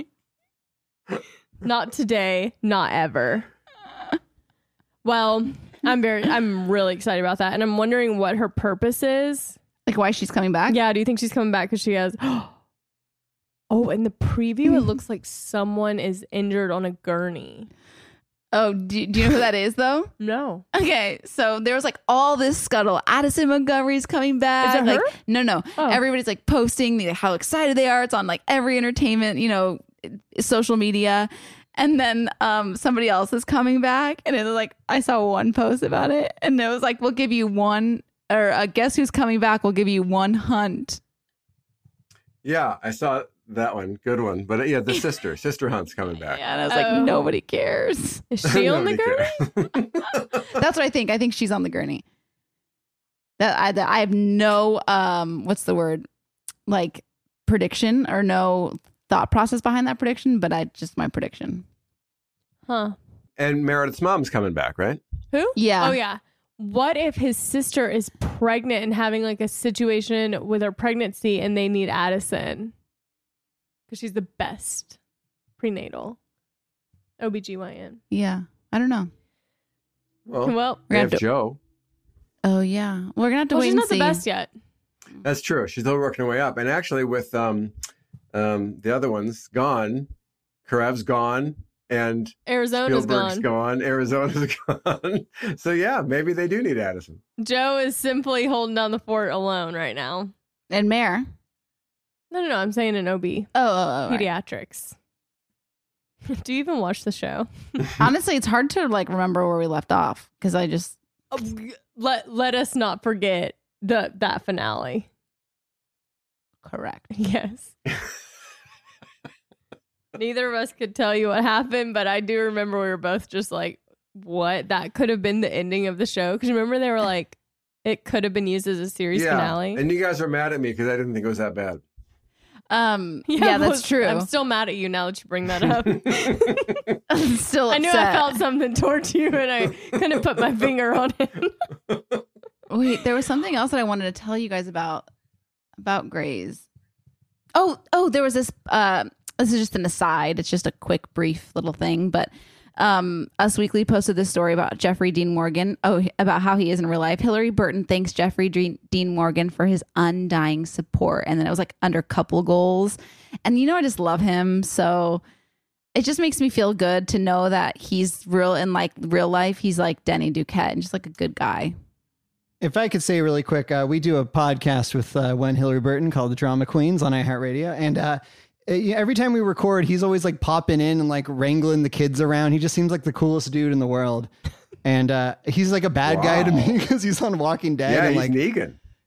B: Not today, not ever. Well, I'm very, I'm really excited about that. And I'm wondering what her purpose is.
C: Like why she's coming back?
B: Yeah, do you think she's coming back because she has... Oh, in the preview, it looks like someone is injured on a gurney.
C: Oh, do, do you know who that is though?
B: No.
C: Okay, so there was like all this scuttle. Addison Montgomery's coming back.
B: Is it
C: like,
B: her?
C: No, no.
B: Oh.
C: Everybody's like posting the, how excited they are. It's on like every entertainment, you know, social media. And then um, somebody else is coming back, and it was like I saw one post about it, and it was like, "We'll give you one, or uh, guess who's coming back? We'll give you one hunt."
D: Yeah, I saw that one. Good one. But uh, yeah, the sister. Sister Hunt's coming back.
C: Yeah, and I was like,
B: Oh.
C: nobody cares.
B: Is she on the
D: Nobody
B: gurney?
D: cares.
C: That's what I think. I think she's on the gurney. That I, that I have no um, what's the word, like prediction or no thought process behind that prediction, but I just my prediction.
B: Huh.
D: And Meredith's mom's coming back, right?
B: Who?
C: Yeah.
B: Oh, yeah. What if his sister is pregnant and having like a situation with her pregnancy and they need Addison? Because she's the best prenatal O B G Y N.
C: Yeah. I don't know.
D: Well,
B: Well,
D: they
C: We're
D: have
C: gonna have to-
D: Joe.
C: Oh yeah. We're gonna have to
B: well
C: wait
B: she's
C: and
B: not
C: see.
B: the best yet.
D: That's true. She's still working her way up. And actually, with um, um, the other ones gone, Karev's gone, and
B: Arizona's
D: Spielberg's
B: gone.
D: gone. Arizona's gone. So yeah, maybe they do need Addison.
B: Joe is simply holding down the fort alone right now.
C: And Mare.
B: No, no, no. I'm saying in O B.
C: Oh, oh, oh right.
B: Pediatrics. Do you even watch the show?
C: Honestly, it's hard to like remember where we left off because I just
B: Oh, let let us not forget the that finale.
C: correct.
B: Yes. Neither of us could tell you what happened, but I do remember we were both just like, what? That could have been the ending of the show. Because remember, they were like, it could have been used as a series
D: yeah.
B: finale.
D: And you guys are mad at me because I didn't think it was that bad.
C: Um, yeah,
B: well,
C: that's true.
B: I'm still mad at you now that you bring that up.
C: I'm still
B: I
C: upset.
B: knew I felt something towards you, and I couldn't put my finger on it.
C: Wait, there was something else that I wanted to tell you guys about about Grey's. Oh, oh, there was this. Uh, this is just an aside. It's just a quick, brief little thing. But um, Us Weekly posted this story about Jeffrey Dean Morgan. Oh, about how he is in real life. Hillary Burton thanks Jeffrey Dean Dean Morgan for his undying support, and then it was like under couple goals. And you know, I just love him so. It just makes me feel good to know that he's real in like real life. He's like Denny Duquette and just like a good guy.
E: If I could say really quick, uh, we do a podcast with uh, one Hillary Burton called The Drama Queens on iHeartRadio. And uh, every time we record, he's always like popping in and like wrangling the kids around. He just seems like the coolest dude in the world. And uh, he's like a bad
D: Wow.
E: guy to me because he's on Walking Dead.
D: Yeah,
E: and
D: he's
E: like,
D: Negan.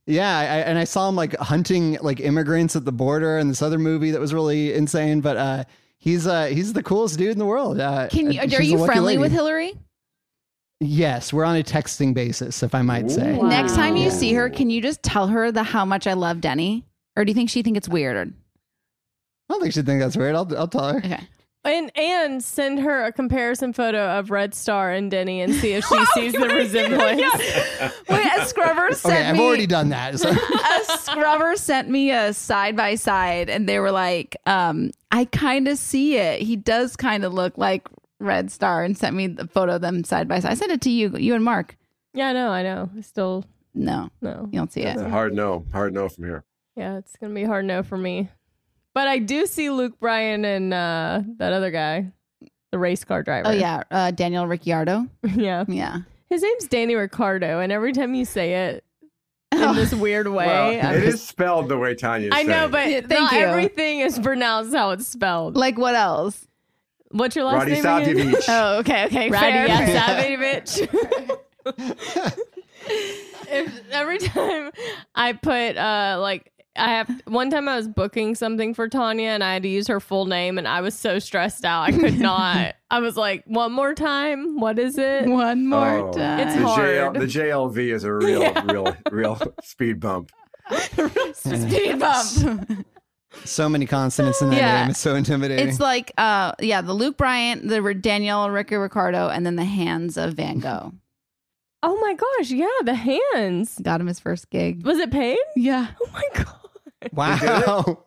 E: Yeah, I, and I saw him like hunting like immigrants at the border in this other movie that was really insane. But uh, he's uh, he's the coolest dude in the world. Uh,
C: Can you?
E: she's
C: Are
E: a
C: you
E: lucky
C: friendly
E: lady.
C: with Hillary?
E: Yes, we're on a texting basis, if I might say.
D: Ooh.
C: Next time you
E: Yeah.
C: see her, can you just tell her the how much I love Denny, or do you think she think it's weird?
E: I don't think she'd think that's weird. I'll I'll tell her.
C: Okay.
B: And and send her a comparison photo of Red Star and Denny and see if she sees the resemblance.
C: Wait, a scrubber sent
E: Okay, I've
C: me.
E: already done that. So.
C: A scrubber sent me a side by side, and they were like, um, "I kind of see it. He does kind of look like Red Star," and sent me the photo of them side by side. I sent it to you, you and Mark.
B: Yeah, I know, I know. I still
C: No,
B: no.
C: you don't see
D: It's
C: it.
D: a hard no. Hard no from here.
B: Yeah, it's gonna be a hard no for me. But I do see Luke Bryan and uh, that other guy, the race car driver.
C: Oh yeah, uh, Daniel Ricciardo.
B: yeah.
C: Yeah.
B: His name's Danny Ricardo, and every time you say it in this weird way,
D: Well,
B: I'm
D: it
B: just-
D: is spelled the way Tanya's
B: I know,
D: saying.
B: but
C: Yeah,
B: not
C: thank you.
B: everything is pronounced how it's spelled.
C: Like what else?
B: What's your last
D: Roddy
B: name again?
D: Savjevich.
C: Oh, okay, okay.
B: Roddy
C: fair.
B: Savjevich. If every time I put uh like I have one time I was booking something for Tanya and I had to use her full name and I was so stressed out I could not. I was like, one more time. What is it?
C: One more
D: Oh,
C: time.
B: It's
D: the,
B: hard.
D: J L, the J L V is a real,
B: Yeah.
D: real, real speed bump.
C: Speed bump.
E: So many consonants in that
C: Yeah.
E: name. It's so intimidating.
C: It's like, uh, yeah, the Luke Bryant, the Daniel Ricky Ricardo, and then the hands of Van Gogh.
B: Oh my gosh, yeah, the hands.
C: Got him his first gig.
B: Was it paid?
C: Yeah.
B: Oh my god.
E: wow.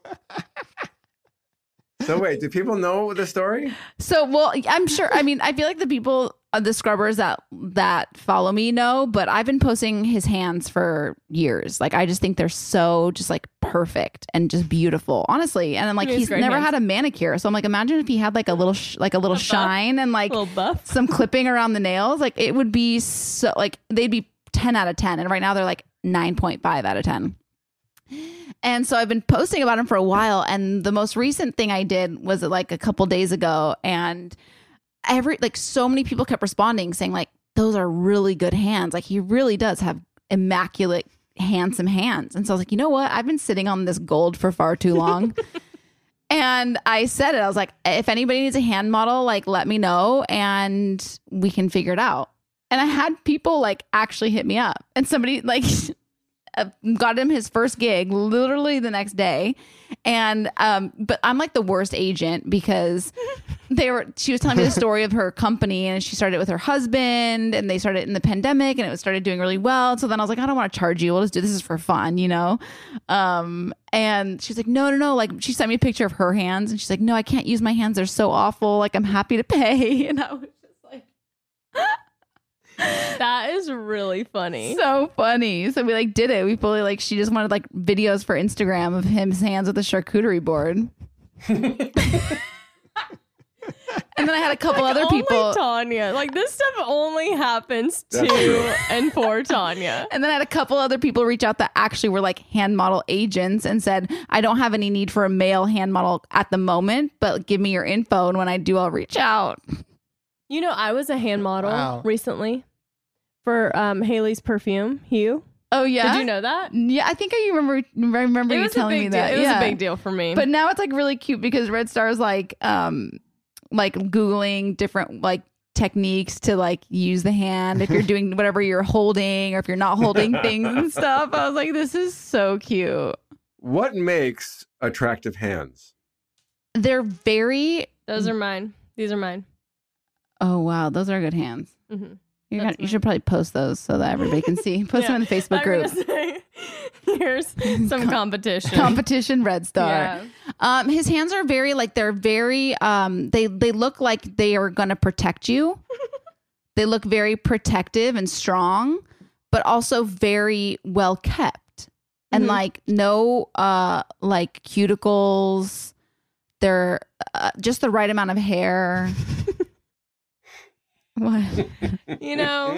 D: So wait, do people know the story?
C: So, well, I'm sure. I mean, I feel like the people, uh, the scrubbers that that follow me know, but I've been posting his hands for years. Like, I just think they're so just like perfect and just beautiful, honestly. And I'm like,
B: He has
C: he's
B: great
C: never
B: hands.
C: had a manicure, so I'm like, imagine if he had like a little, sh- like a little
B: A buff?
C: shine and like
B: Little buff.
C: some clipping around the nails. Like, it would be so like they'd be ten out of ten, and right now they're like nine point five out of ten. And so I've been posting about him for a while. And the most recent thing I did was like a couple days ago. And every, like, so many people kept responding saying, like, those are really good hands. Like, he really does have immaculate, handsome hands. And so I was like, you know what? I've been sitting on this gold for far too long. And I said it. I was like, if anybody needs a hand model, like, let me know and we can figure it out. And I had people like actually hit me up. And somebody like, got him his first gig literally the next day. And um but I'm like the worst agent because they were she was telling me the story of her company and she started with her husband and they started in the pandemic and it was started doing really well. So then I was like, I don't want to charge you. We'll just do this is for fun, you know? Um and she's like, no, no, no. Like she sent me a picture of her hands and she's like, no, I can't use my hands. They're so awful. Like I'm happy to pay. And I was just like
B: That is really funny.
C: so funny. So we like did it. We fully like she just wanted like videos for Instagram of his hands with a charcuterie board. And then I had a couple other
B: Only
C: people.
B: Tanya. Like this stuff only happens
D: That's
B: to
D: true.
B: and for Tanya.
C: And then I had a couple other people reach out that actually were like hand model agents and said, I don't have any need for a male hand model at the moment, but give me your info. And when I do, I'll reach out.
B: You know, I was a hand model
E: Wow.
B: recently for um, Haley's perfume, Hue.
C: Oh, yeah.
B: Did you know that?
C: Yeah, I think I remember remember
B: It
C: you
B: was a
C: telling
B: big
C: me
B: deal.
C: that.
B: It was
C: yeah.
B: a big deal for me.
C: But now it's like really cute because Red Star is like um like Googling different like techniques to like use the hand if you're doing whatever you're holding or if you're not holding things and stuff. I was like, this is so cute.
D: What makes attractive hands?
C: They're very
B: Those are mine. These are mine.
C: oh wow, those are good hands.
B: Mm-hmm.
C: You're
B: That's
C: gonna, you should probably post those so that everybody can see. Post them in the Facebook group.
B: Say, here's some competition.
C: Competition Red Star.
B: Yeah.
C: Um, his hands are very like they're very um they they look like they are gonna protect you. They look very protective and strong, but also very well kept. And
B: Mhm.
C: like no uh like cuticles. They're uh, just the right amount of hair. What?
B: You know,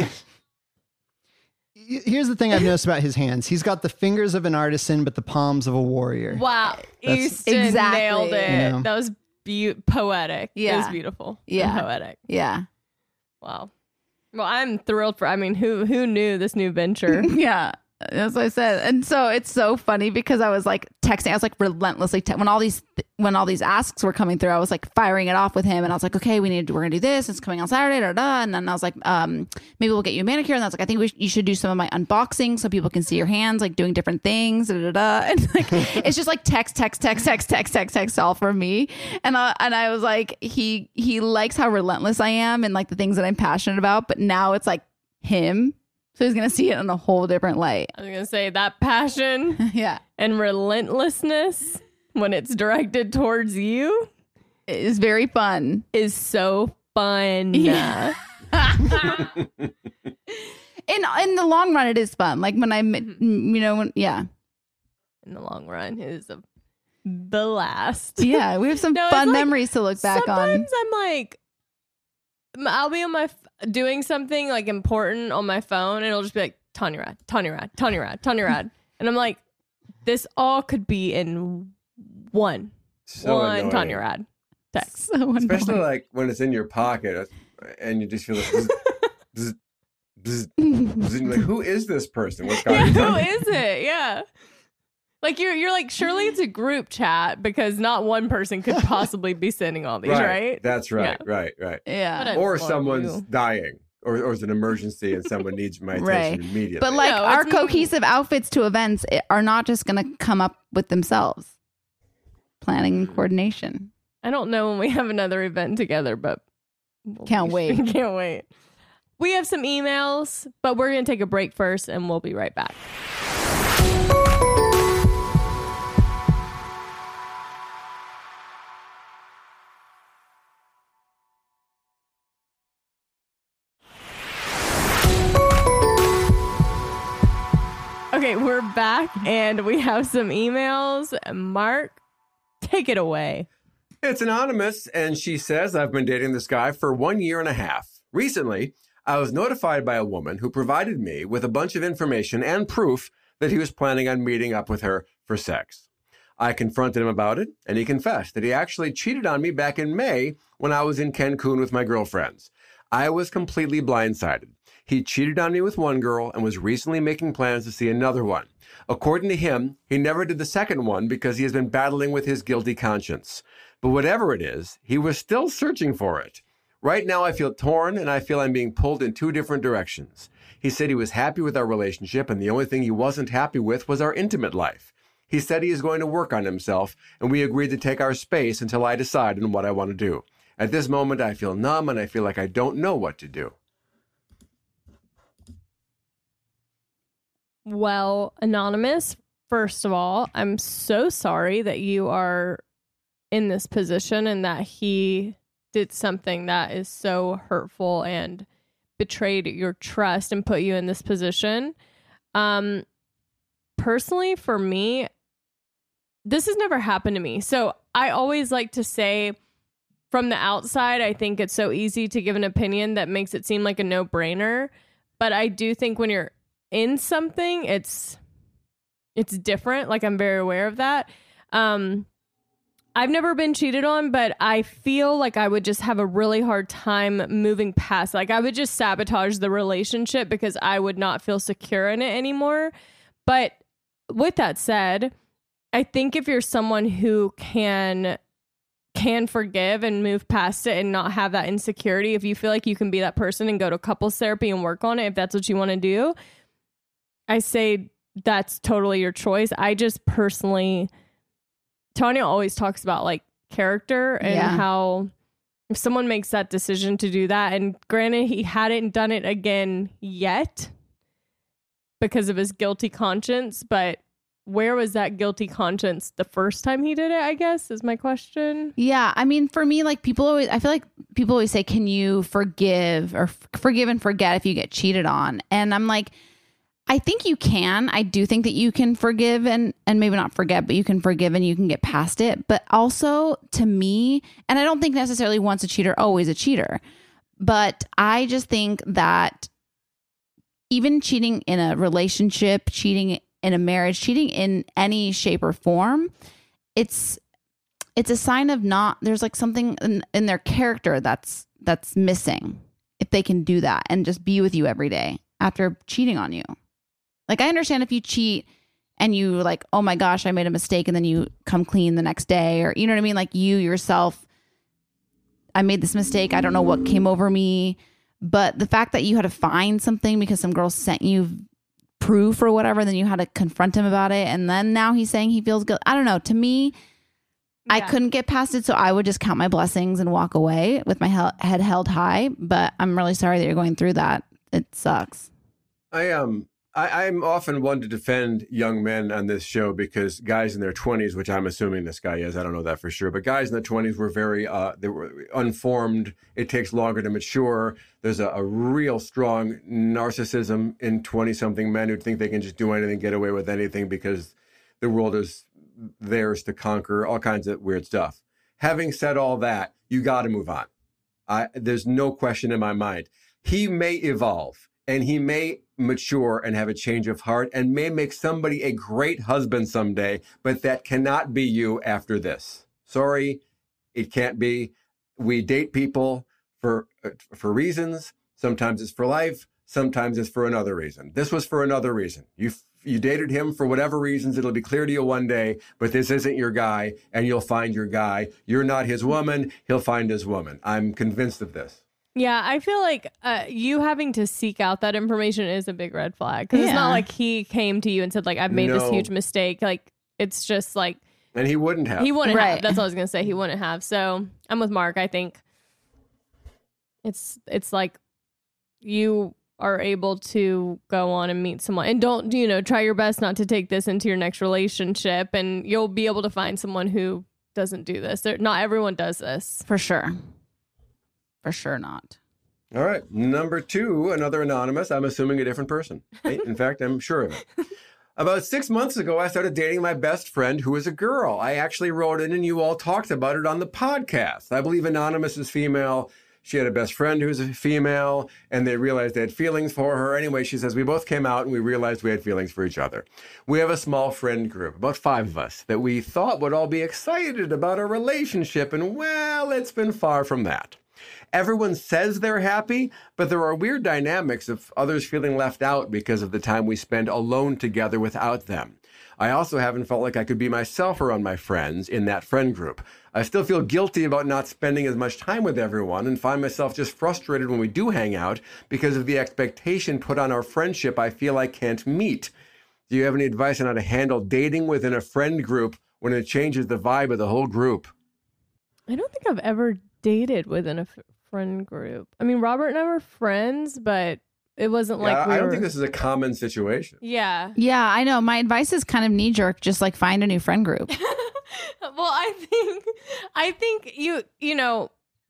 E: Here's the thing I've noticed about his hands. He's got the fingers of an artisan, but the palms of a warrior.
B: wow.
E: That's-
B: Easton
C: Exactly.
B: nailed it.
E: You know.
B: That was be- poetic. It
C: Yeah.
B: was beautiful. and
C: Yeah.
B: poetic.
C: Yeah.
B: Wow. Well, I'm thrilled for, I mean, who who knew this new venture?
C: Yeah. That's what I said. And so it's so funny because I was like texting, I was like relentlessly te- when all these when all these asks were coming through, I was like firing it off with him, and I was like, okay, we need to, we're gonna do this. It's coming on Saturday, da, da. And then I was like, um, maybe we'll get you a manicure. And I was like, I think we sh- you should do some of my unboxing so people can see your hands, like doing different things, da, da, da. And like it's just like text, text, text, text, text, text, text, all for me. And I, and I was like, he he likes how relentless I am and like the things that I'm passionate about, but now it's like him. So he's going to see it in a whole different light.
B: I was going to say that passion
C: Yeah.
B: and relentlessness when it's directed towards you
C: It is very fun.
B: is so fun.
C: Yeah. in in the long run, it is fun. Like when I'm, you know, when, yeah.
B: In the long run, it is a blast.
C: Yeah. We have some
B: No, it's
C: fun
B: like,
C: memories to look back on.
B: Sometimes I'm like, I'll be on my f- doing something like important on my phone, and it'll just be like Tanya Rad, Tanya Rad, Tanya Rad, Tanya Rad, and I'm like, this all could be in one,
D: So
B: one
D: annoying.
B: Tanya Rad text.
C: So annoying.
D: Especially like when it's in your pocket and you just feel like, bzz, bzz, bzz, bzz, and you're like, who is this person? What's
B: Yeah,
D: going
B: who
D: on?
B: is it? Yeah. Like you're you're like, surely it's a group chat because not one person could possibly be sending all these, right?
D: That's right.
B: Yeah.
D: Right. Right.
C: Yeah.
B: But I
D: Or
B: love
D: someone's
B: you.
D: dying, or, or it's an emergency and someone needs my attention
C: Right.
D: immediately.
C: But like
B: No,
C: our
B: it's-
C: cohesive outfits to events i- are not just going to come up with themselves. Planning and coordination.
B: I don't know when we have another event together, but we'll
C: Can't
B: be-
C: wait.
B: Can't wait. We have some emails, but we're going to take a break first and we'll be right back. Okay, we're back and we have some emails. Mark, take it away.
D: It's anonymous, and she says, I've been dating this guy for one year and a half. Recently, I was notified by a woman who provided me with a bunch of information and proof that he was planning on meeting up with her for sex. I confronted him about it, and he confessed that he actually cheated on me back in May when I was in Cancun with my girlfriends. I was completely blindsided. He cheated on me with one girl and was recently making plans to see another one. According to him, he never did the second one because he has been battling with his guilty conscience. But whatever it is, he was still searching for it. Right now, I feel torn and I feel I'm being pulled in two different directions. He said he was happy with our relationship and the only thing he wasn't happy with was our intimate life. He said he is going to work on himself, and we agreed to take our space until I decide on what I want to do. At this moment, I feel numb and I feel like I don't know what to do.
B: Well, Anonymous, first of all, I'm so sorry that you are in this position and that he did something that is so hurtful and betrayed your trust and put you in this position. Um, personally, for me, this has never happened to me. So I always like to say from the outside, I think it's so easy to give an opinion that makes it seem like a no-brainer. But I do think when you're in something, it's it's different. Like, I'm very aware of that. Um, I've never been cheated on, but I feel like I would just have a really hard time moving past. Like, I would just sabotage the relationship because I would not feel secure in it anymore. But with that said, I think if you're someone who can can forgive and move past it and not have that insecurity, if you feel like you can be that person and go to couples therapy and work on it, if that's what you want to do, I say that's totally your choice. I just personally, Tanya always talks about like character and
C: Yeah.
B: how if someone makes that decision to do that, and granted, he hadn't done it again yet because of his guilty conscience, but where was that guilty conscience the first time he did it, I guess, is my question.
C: Yeah, I mean, for me, like people always, I feel like people always say, can you forgive or f- forgive and forget if you get cheated on? And I'm like, I think you can. I do think that you can forgive and, and maybe not forget, but you can forgive and you can get past it. But also to me, and I don't think necessarily once a cheater, always a cheater, but I just think that even cheating in a relationship, cheating in a marriage, cheating in any shape or form, it's it's a sign of not, there's like something in, in their character that's that's missing if they can do that and just be with you every day after cheating on you. Like I understand if you cheat and you like, oh my gosh, I made a mistake, and then you come clean the next day, or you know what I mean? Like you yourself, I made this mistake. I don't know what came over me. But the fact that you had to find something because some girl sent you proof or whatever, then you had to confront him about it. And then now he's saying he feels good. I don't know. To me, I
B: Yeah.
C: couldn't get past it. So I would just count my blessings and walk away with my he- head held high. But I'm really sorry that you're going through that. It sucks.
D: I am. Um, I, I'm often one to defend young men on this show because guys in their twenties, which I'm assuming this guy is, I don't know that for sure, but guys in their twenties were very, uh, they were unformed. It takes longer to mature. There's a, a real strong narcissism in twenty-something men who think they can just do anything, get away with anything because the world is theirs to conquer, all kinds of weird stuff. Having said all that, you got to move on. I, there's no question in my mind. He may evolve and he may mature and have a change of heart and may make somebody a great husband someday, but that cannot be you after this. Sorry, it can't be. We date people for for reasons. Sometimes it's for life. Sometimes it's for another reason. This was for another reason. You you dated him for whatever reasons. It'll be clear to you one day, but this isn't your guy, and you'll find your guy. You're not his woman. He'll find his woman. I'm convinced of this.
B: Yeah, I feel like uh, you having to seek out that information is a big red flag because it's
C: Yeah.
B: not like he came to you and said like I've made this
D: No.
B: huge mistake. Like it's just like
D: And he wouldn't have.
B: he wouldn't
C: Right.
B: have. That's what I was gonna say. He wouldn't have. So I'm with Mark. I think it's it's like you are able to go on and meet someone and don't you know try your best not to take this into your next relationship, and you'll be able to find someone who doesn't do this. There, not everyone does this.
C: For sure. For sure not.
D: All right. Number two, another anonymous. I'm assuming a different person. In fact, I'm sure of it. About six months ago, I started dating my best friend who is a girl. I actually wrote in and you all talked about it on the podcast. I believe anonymous is female. She had a best friend who's a female, and they realized they had feelings for her. Anyway, she says, we both came out and we realized we had feelings for each other. We have a small friend group, about five of us, that we thought would all be excited about our relationship, and well, it's been far from that. Everyone says they're happy, but there are weird dynamics of others feeling left out because of the time we spend alone together without them. I also haven't felt like I could be myself around my friends in that friend group. I still feel guilty about not spending as much time with everyone and find myself just frustrated when we do hang out because of the expectation put on our friendship I feel I can't meet. Do you have any advice on how to handle dating within a friend group when it changes the vibe of the whole group?
B: I don't think I've ever dated within a f- friend group. I mean, Robert and I were friends, but it wasn't like
D: Yeah,
B: we
D: I don't
B: were...
D: think this is a common situation.
B: Yeah.
C: Yeah, I know. My advice is kind of knee jerk. Just like find a new friend group.
B: Well, I think, I think you, you know,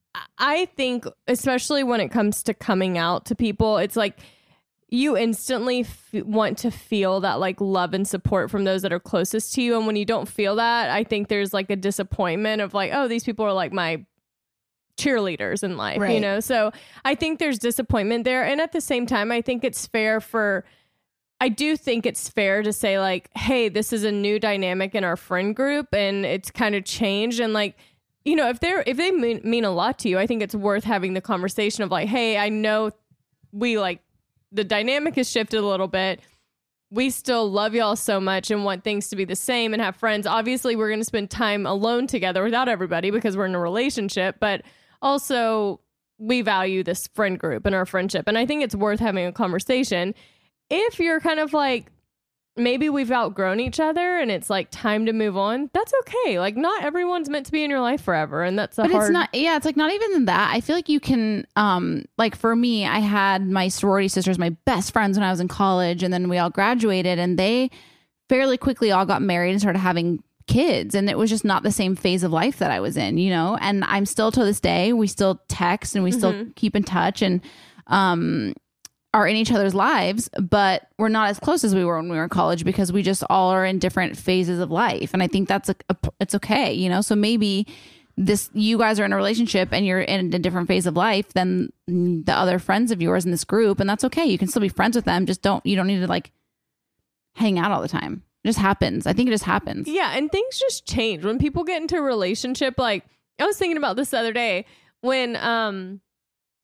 B: I think especially when it comes to coming out to people, it's like you instantly f- want to feel that like love and support from those that are closest to you. And when you don't feel that, I think there's like a disappointment of like, oh, these people are like my cheerleaders in life, you
C: Right.
B: know? So I think there's disappointment there. And at the same time, I think it's fair for, I do think it's fair to say like, hey, this is a new dynamic in our friend group and it's kind of changed. And like, you know, if they're, if they mean, mean a lot to you, I think it's worth having the conversation of like, hey, I know we like, the dynamic has shifted a little bit. We still love y'all so much and want things to be the same and have friends. Obviously, we're going to spend time alone together without everybody because we're in a relationship, but also we value this friend group and our friendship. And I think it's worth having a conversation. If you're kind of like, maybe we've outgrown each other and it's like time to move on, that's okay. Like not everyone's meant to be in your life forever. And that's a
C: But
B: hard...
C: it's not, yeah, it's like not even that. I feel like you can, um, like for me, I had my sorority sisters, my best friends when I was in college, and then we all graduated and they fairly quickly all got married and started having kids. And it was just not the same phase of life that I was in, you know? And I'm still to this day, we still text and we still
B: Mhm.
C: keep in touch and, um, are in each other's lives, but we're not as close as we were when we were in college because we just all are in different phases of life. And I think that's a, a it's okay, you know? So maybe this, you guys are in a relationship and you're in a different phase of life than the other friends of yours in this group. And that's okay. You can still be friends with them. Just don't, you don't need to like hang out all the time. It just happens. I think it just happens.
B: Yeah, and things just change when people get into a relationship. Like I was thinking about this the other day when um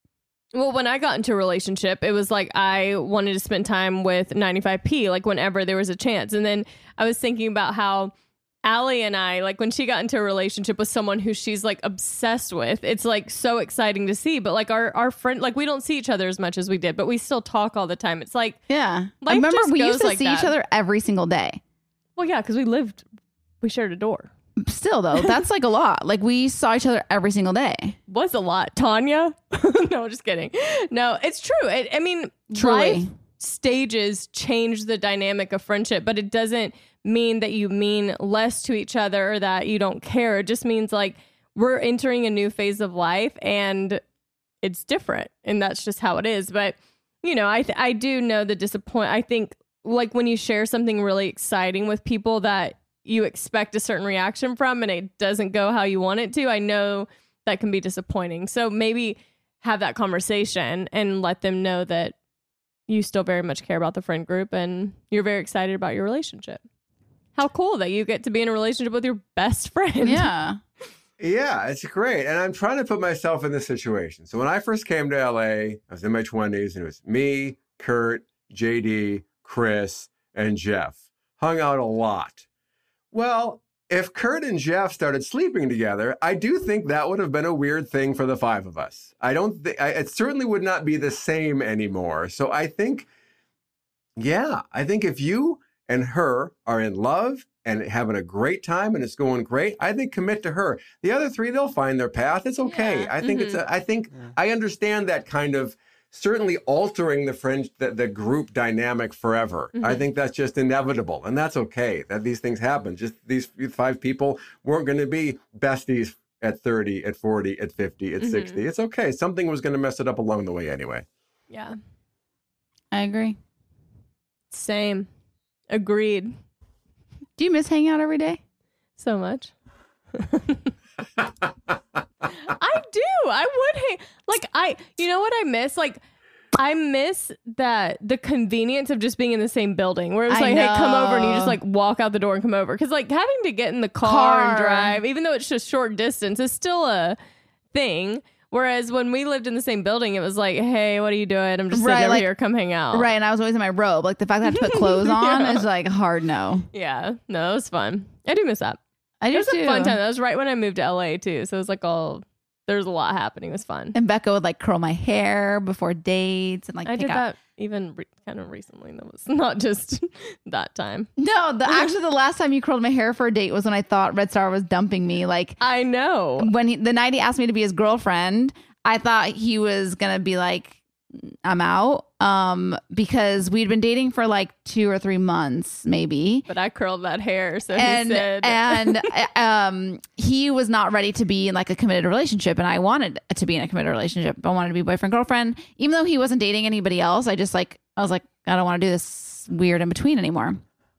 B: Well, when I got into a relationship, it was like I wanted to spend time with ninety-five P, like whenever there was a chance. And then I was thinking about how Allie and I, like when she got into a relationship with someone who she's like obsessed with, it's like so exciting to see. But like our, our friend, like we don't see each other as much as we did, but we still talk all the time. It's like,
C: Yeah. I
B: life
C: remember
B: just
C: we
B: goes
C: used to
B: like
C: see
B: that.
C: each other every single day.
B: Well, yeah, because we lived, we shared a door.
C: Still, though, that's like a lot. Like we saw each other every single day.
B: Was a lot. Tanya? No, just kidding. No, it's true. It, I mean,
C: Truly.
B: life stages change the dynamic of friendship, but it doesn't mean that you mean less to each other or that you don't care. It just means like we're entering a new phase of life and it's different, and that's just how it is. But you know, I th- I do know the disappoint. I think like when you share something really exciting with people that you expect a certain reaction from and it doesn't go how you want it to, I know that can be disappointing. So maybe have that conversation and let them know that you still very much care about the friend group and you're very excited about your relationship. How cool that you get to be in a relationship with your best friend.
C: Yeah.
D: Yeah, it's great. And I'm trying to put myself in this situation. So when I first came to L A, I was in my twenties, and it was me, Kurt, J D, Chris, and Jeff. Hung out a lot. Well, if Kurt and Jeff started sleeping together, I do think that would have been a weird thing for the five of us. I don't think, it certainly would not be the same anymore. So I think, yeah, I think if you and her are in love and having a great time and it's going great, I think commit to her. The other three, they'll find their path. It's okay.
B: Yeah.
D: I think
B: Mm-hmm.
D: it's, a, I think I understand that kind of certainly altering the friend, the, the group dynamic forever.
B: Mm-hmm.
D: I think that's just inevitable, and that's okay that these things happen. Just these five people weren't going to be besties at thirty, at forty, at fifty, at
B: Mm-hmm.
D: sixty. It's okay. Something was going to mess it up along the way anyway.
B: Yeah.
C: I agree.
B: Same. Agreed.
C: Do you miss hanging out every day?
B: So much. I do. I would hang. Like, I, you know what I miss? Like, I miss that the convenience of just being in the same building where it was
C: I
B: like, hey, come
C: know.
B: over, and you just like walk out the door and come over. Because like having to get in the car,
C: Car.
B: and drive, even though it's just short distance, is still a thing. Whereas when we lived in the same building, it was like, hey, what are you doing? I'm just
C: Right,
B: sitting over
C: like-
B: here. Come hang out.
C: Right. And I was always in my robe. Like the fact that I had to put clothes on
B: Yeah.
C: is like a hard no.
B: Yeah. No, it was fun. I do miss that.
C: I
B: It
C: do
B: was
C: too.
B: a fun time. That was right when I moved to L A too. So it was like all, there was a lot happening. It was fun.
C: And Becca would like curl my hair before dates and like
B: I
C: pick
B: did
C: out.
B: that even re- kind of recently. That was not just that time.
C: No, the actually the last time you curled my hair for a date was when I thought Red Star was dumping me. Like
B: I know.
C: when he, the night he asked me to be his girlfriend, I thought he was gonna be like, I'm out. Um, because we'd been dating for like two or three months, maybe.
B: But I curled that hair. So
C: And
B: he said,
C: and um, he was not ready to be in like a committed relationship, and I wanted to be in a committed relationship. I wanted to be boyfriend girlfriend, even though he wasn't dating anybody else. I just like I was like I don't want to do this weird in between anymore.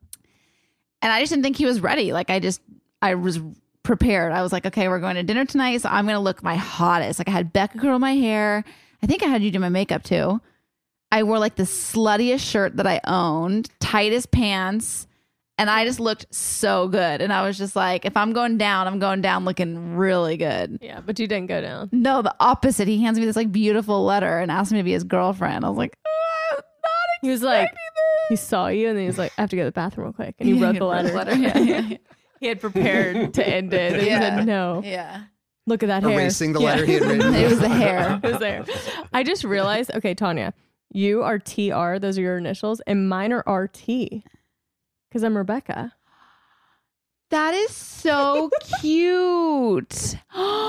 C: And I just didn't think he was ready. Like I just I was prepared. I was like, okay, we're going to dinner tonight, so I'm gonna look my hottest. Like I had Becca curl my hair. I think I had you do my makeup too. I wore like the sluttiest shirt that I owned, tightest pants, and I just looked so good. And I was just like, if I'm going down, I'm going down looking really good.
B: yeah, but you didn't go down.
C: No, the opposite. He hands me this like beautiful letter and asks me to be his girlfriend. I was like, "Ah, not
B: He was like,
C: expecting
B: he saw you and then he was like, I have to go to the bathroom real quick. And he wrote the letter.
C: Yeah, yeah,
B: He had prepared to end it. And
C: Yeah.
B: he said, no,
C: yeah.
B: look at that hair.
E: Erasing the
B: Yeah.
E: letter he had written.
C: It was the hair.
B: It was there. I just realized, okay, Tanya, you are T R. Those are your initials. And mine are R T because I'm Rebecca.
C: That is so cute.
B: Isn't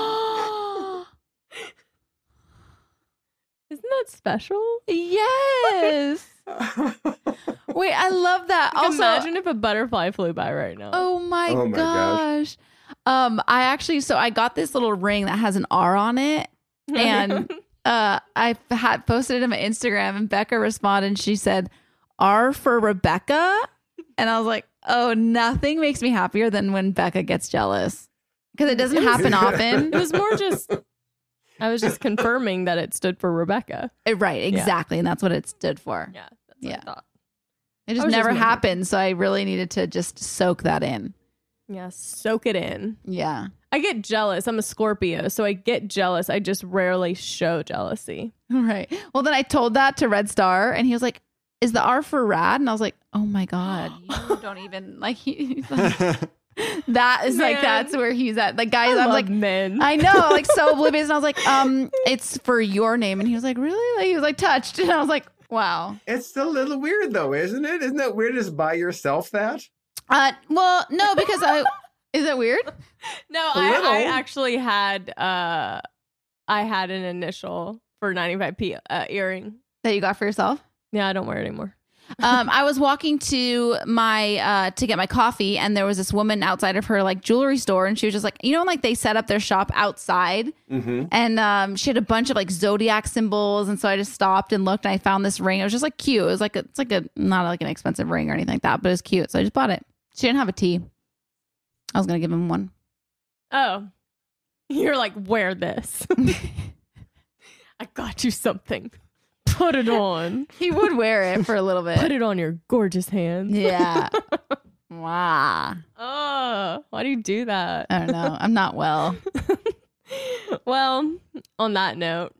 B: that special?
C: Yes. Wait, I love that.
B: Like,
C: Also,
B: imagine if a butterfly flew by right now.
C: oh my,
D: Oh my
C: gosh. Um, I actually, so I got this little ring that has an R on it, and uh, I had posted it on my Instagram, and Becca responded, and she said, "R for Rebecca," and I was like, "Oh, nothing makes me happier than when Becca gets jealous because it doesn't happen often."
B: It was more just, I was just confirming that it stood for Rebecca.
C: Eh, right, exactly, and that's what it stood for.
B: Yeah, that's
C: Yeah.
B: what I thought.
C: It
B: I
C: just
B: was just
C: never
B: making-
C: happened, so I really needed to just soak that in.
B: Yeah, soak it in.
C: Yeah.
B: I get jealous. I'm a Scorpio, so I get jealous. I just rarely show jealousy.
C: Right. Well, then I told that to Red Star, and he was like, "Is the R for rad?" And I was like, "Oh my god, you don't even like." He, he's like that is
B: Man.
C: like that's where he's at. Like guys,
B: I
C: I, was
B: love
C: like,
B: men.
C: I know, like so oblivious. And I was like, um, it's for your name, and he was like, really? Like he was like touched, and I was like, wow.
D: It's a little weird though, isn't it? Isn't that weird to just buy yourself that?
C: Uh, well, no, because I is it weird?
B: No,
D: A
B: I,
D: little.
B: I actually had uh, I had an initial for ninety-five p uh, earring.
C: That you got for yourself?
B: Yeah, I don't wear it anymore.
C: um, I was walking to my uh to get my coffee, and there was this woman outside of her like jewelry store, and she was just like, you know, like they set up their shop outside,
D: Mm-hmm.
C: and um, she had a bunch of like zodiac symbols, and so I just stopped and looked, and I found this ring. It was just like cute. It was like a, it's like a not like an expensive ring or anything like that, but it was cute, so I just bought it. She didn't have a T. I was gonna give him one.
B: Oh, you're like, wear this. I got you something. Put it on.
C: He would wear it for a little bit.
B: Put it on your gorgeous hands.
C: Yeah. Wow.
B: Oh, why do you do that?
C: I don't know. I'm not well.
B: Well, on that note,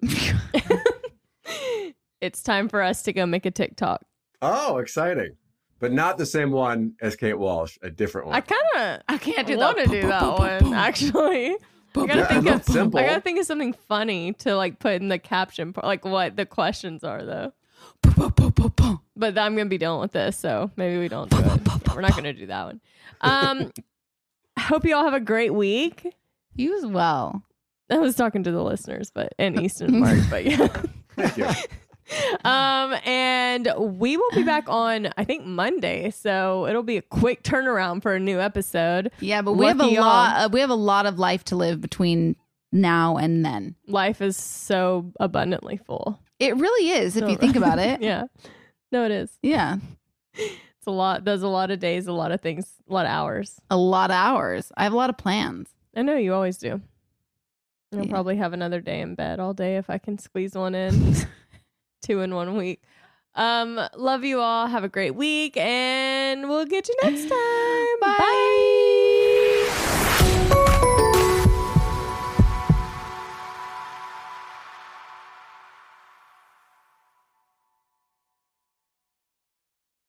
B: it's time for us to go make a TikTok.
D: Oh, exciting. But not the same one as Kate Walsh, a different one.
B: I kind of
C: I can't do
B: want
C: that.
B: to do that one, actually. I gotta
D: Yeah,
B: think
D: that's
B: of
D: simple.
B: I gotta think of something funny to like put in the caption, part, like what the questions are though. But I'm gonna be dealing with this, so maybe we don't do it. We're not gonna do that one. Um, I hope you all have a great week.
C: You as well.
B: I was talking to the listeners, but and Easton Mark, but yeah.
D: Thank you.
B: Um, and we will be back on I think Monday, so it'll be a quick turnaround for a new episode.
C: Yeah, but we have a
B: Lucky y'all.
C: lot. Uh, we have a lot of life to live between now and then.
B: Life is so abundantly full.
C: It really is, if
B: So-
C: you think about it.
B: Yeah. No, it is.
C: Yeah,
B: It's a lot. There's a lot of days, a lot of things, a lot of hours.
C: a lot of hours. I have a lot of plans.
B: I know you always do. I'll
C: Yeah.
B: probably have another day in bed all day if I can squeeze one in. Two in one week. Um, love you all. Have a great week, and we'll get you next time.
C: Bye.